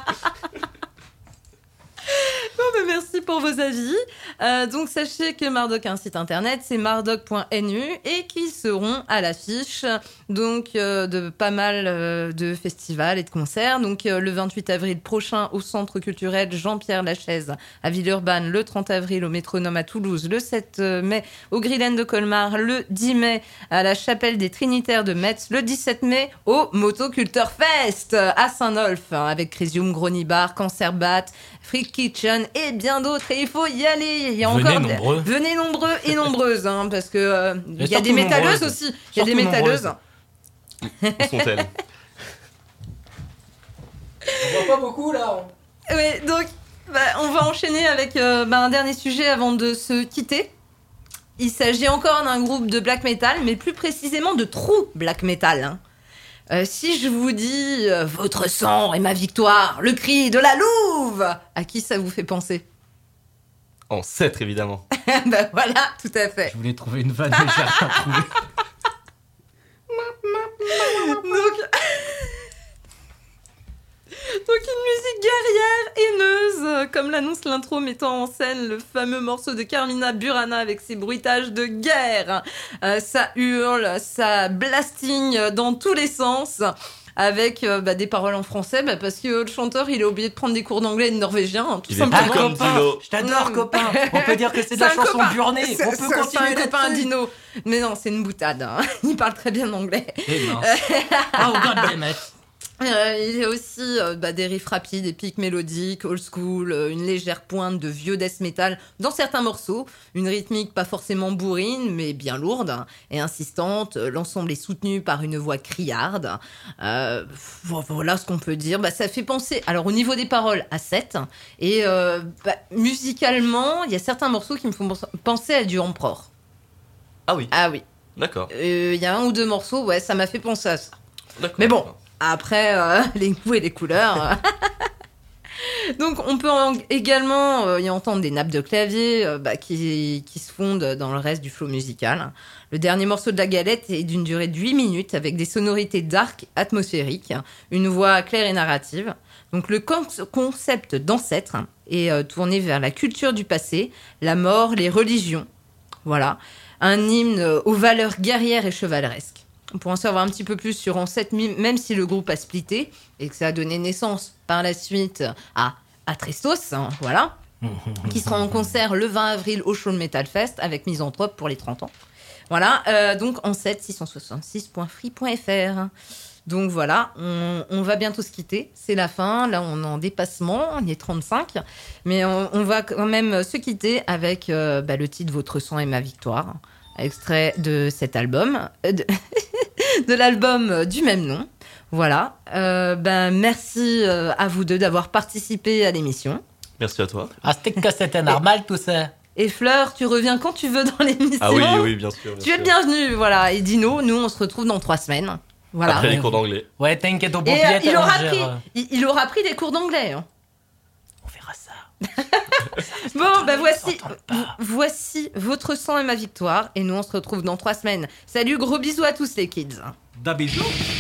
Merci pour vos avis. Donc, sachez que Marduk a un site internet, c'est marduk.nu, et qu'ils seront à l'affiche de pas mal de festivals et de concerts. Donc, le 28 avril prochain au Centre culturel Jean-Pierre Lachaise à Villeurbanne, le 30 avril au Métronome à Toulouse, le 7 mai au Grillen de Colmar, le 10 mai à la Chapelle des Trinitaires de Metz, le 17 mai au Motoculteur Fest à Saint-Nolf, avec Crisium, Gronibar, Cancerbat, Freak Kitchen et bien d'autres, et il faut y aller. Il y a venez nombreux et nombreuses, hein, parce que il y a des métalleuses aussi. Il y a des métalleuses. Où sont-elles? On voit pas beaucoup là. Oui, donc on va enchaîner avec un dernier sujet avant de se quitter. Il s'agit encore d'un groupe de black metal, mais plus précisément de true black metal. Hein. Si je vous dis votre sang est ma victoire, le cri de la louve, à qui ça vous fait penser? Ancêtre, évidemment. Voilà, tout à fait. Je voulais trouver une vanne, mais j'ai rien trouvé. Donc une musique guerrière, haineuse, comme l'annonce l'intro mettant en scène le fameux morceau de Carmina Burana avec ses bruitages de guerre. Ça hurle, ça blasting dans tous les sens. Avec des paroles en français, parce que le chanteur il a oublié de prendre des cours d'anglais et de norvégien, hein, tout simplement. Comme Dino. Je t'adore, copain. On peut dire que c'est de la chanson burnée. On peut continuer. C'est un copain Dino. Mais non, c'est une boutade. Hein. Il parle très bien anglais. Oh god damn it. Il y a aussi des riffs rapides, épiques, mélodiques, old school, une légère pointe de vieux death metal dans certains morceaux, une rythmique pas forcément bourrine mais bien lourde et insistante, l'ensemble est soutenu par une voix criarde. Voilà ce qu'on peut dire. Ça fait penser, alors au niveau des paroles, à 7, et musicalement, il y a certains morceaux qui me font penser à du Emperor. Ah oui. Ah oui. D'accord. Il y a un ou deux morceaux, ça m'a fait penser à ça. D'accord. Mais bon. Après, les goûts et les couleurs. Donc, on peut également y entendre des nappes de clavier qui se fondent dans le reste du flow musical. Le dernier morceau de la galette est d'une durée de 8 minutes avec des sonorités dark atmosphériques, une voix claire et narrative. Donc, le concept d'ancêtre et tourné vers la culture du passé, la mort, les religions. Voilà, un hymne aux valeurs guerrières et chevaleresques. Pour en savoir un petit peu plus sur On 7, même si le groupe a splitté et que ça a donné naissance par la suite à Trestos, hein, voilà, qui sera en concert le 20 avril au Show Metal Fest avec Misanthrope pour les 30 ans. Voilà, donc En 7, 666.free.fr. Donc voilà, on va bientôt se quitter. C'est la fin. Là, on est en dépassement. On est 35. Mais on va quand même se quitter avec le titre Votre sang est ma victoire. Extrait de cet album. De l'album du même nom. Voilà. Merci à vous deux d'avoir participé à l'émission. Merci à toi. Ah, c'était normal tout ça. Et Fleur, tu reviens quand tu veux dans l'émission. Ah oui, bien sûr. Tu es le bienvenu, voilà. Et Dino, nous, on se retrouve dans 3 semaines. Voilà. Après les cours d'anglais. Ouais, t'inquiète, au Et paupiette, il aura pris des cours d'anglais. Hein. On verra ça. Bon, voici Votre sang et ma victoire. Et nous, on se retrouve dans 3 semaines. Salut, gros bisous à tous les kids. Da bisous.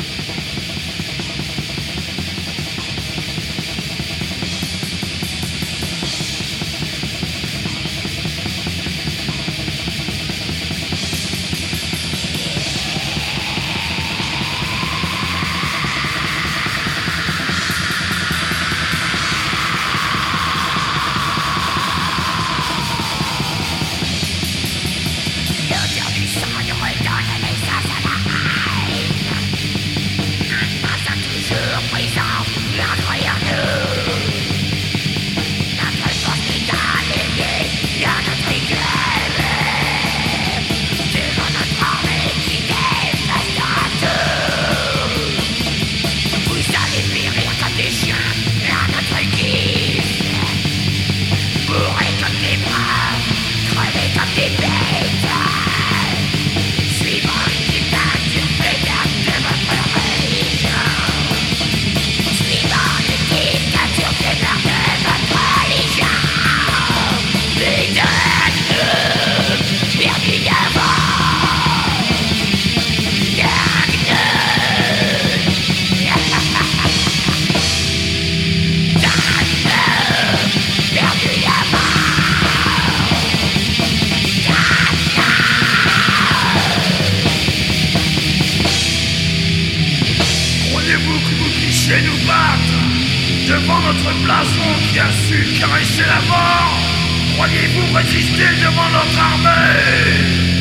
Devant notre blason qui a su caresser la mort, croyez-vous résister devant notre armée?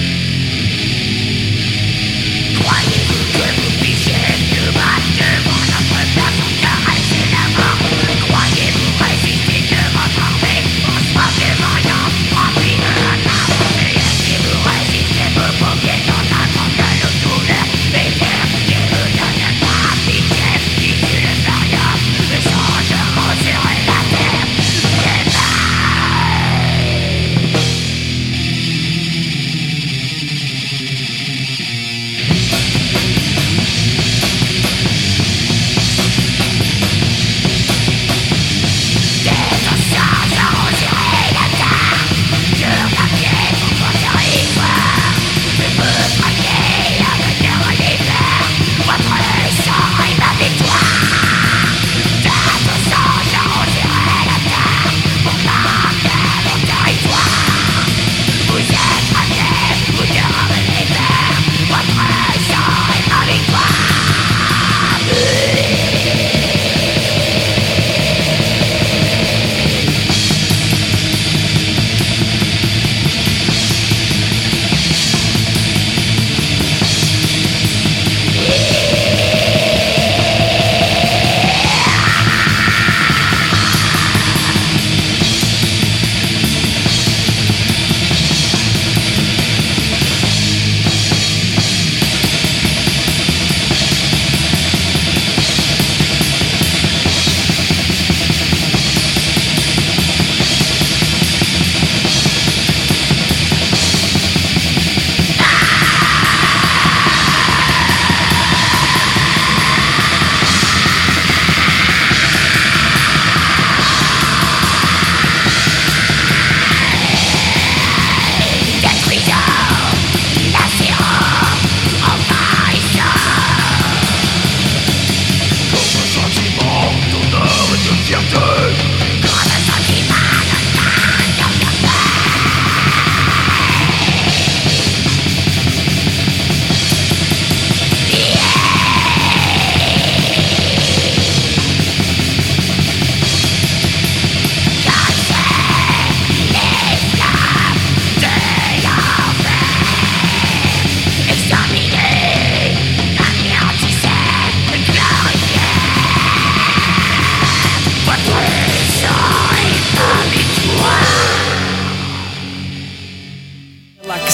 Croyez-vous que vous puissiez nous battre devant notre blason caresser la mort? Croyez-vous résister devant votre armée en soif de vengeance, rempli de la larme? Et si vous résistez, vous pouviez entendre de nos douleurs éternelles qui vous donnent pas pitié, qui tue le barrière. Sur la terre,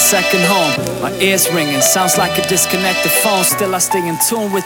second home. My ears ringing, sounds like a disconnected phone. Still I stay in tune with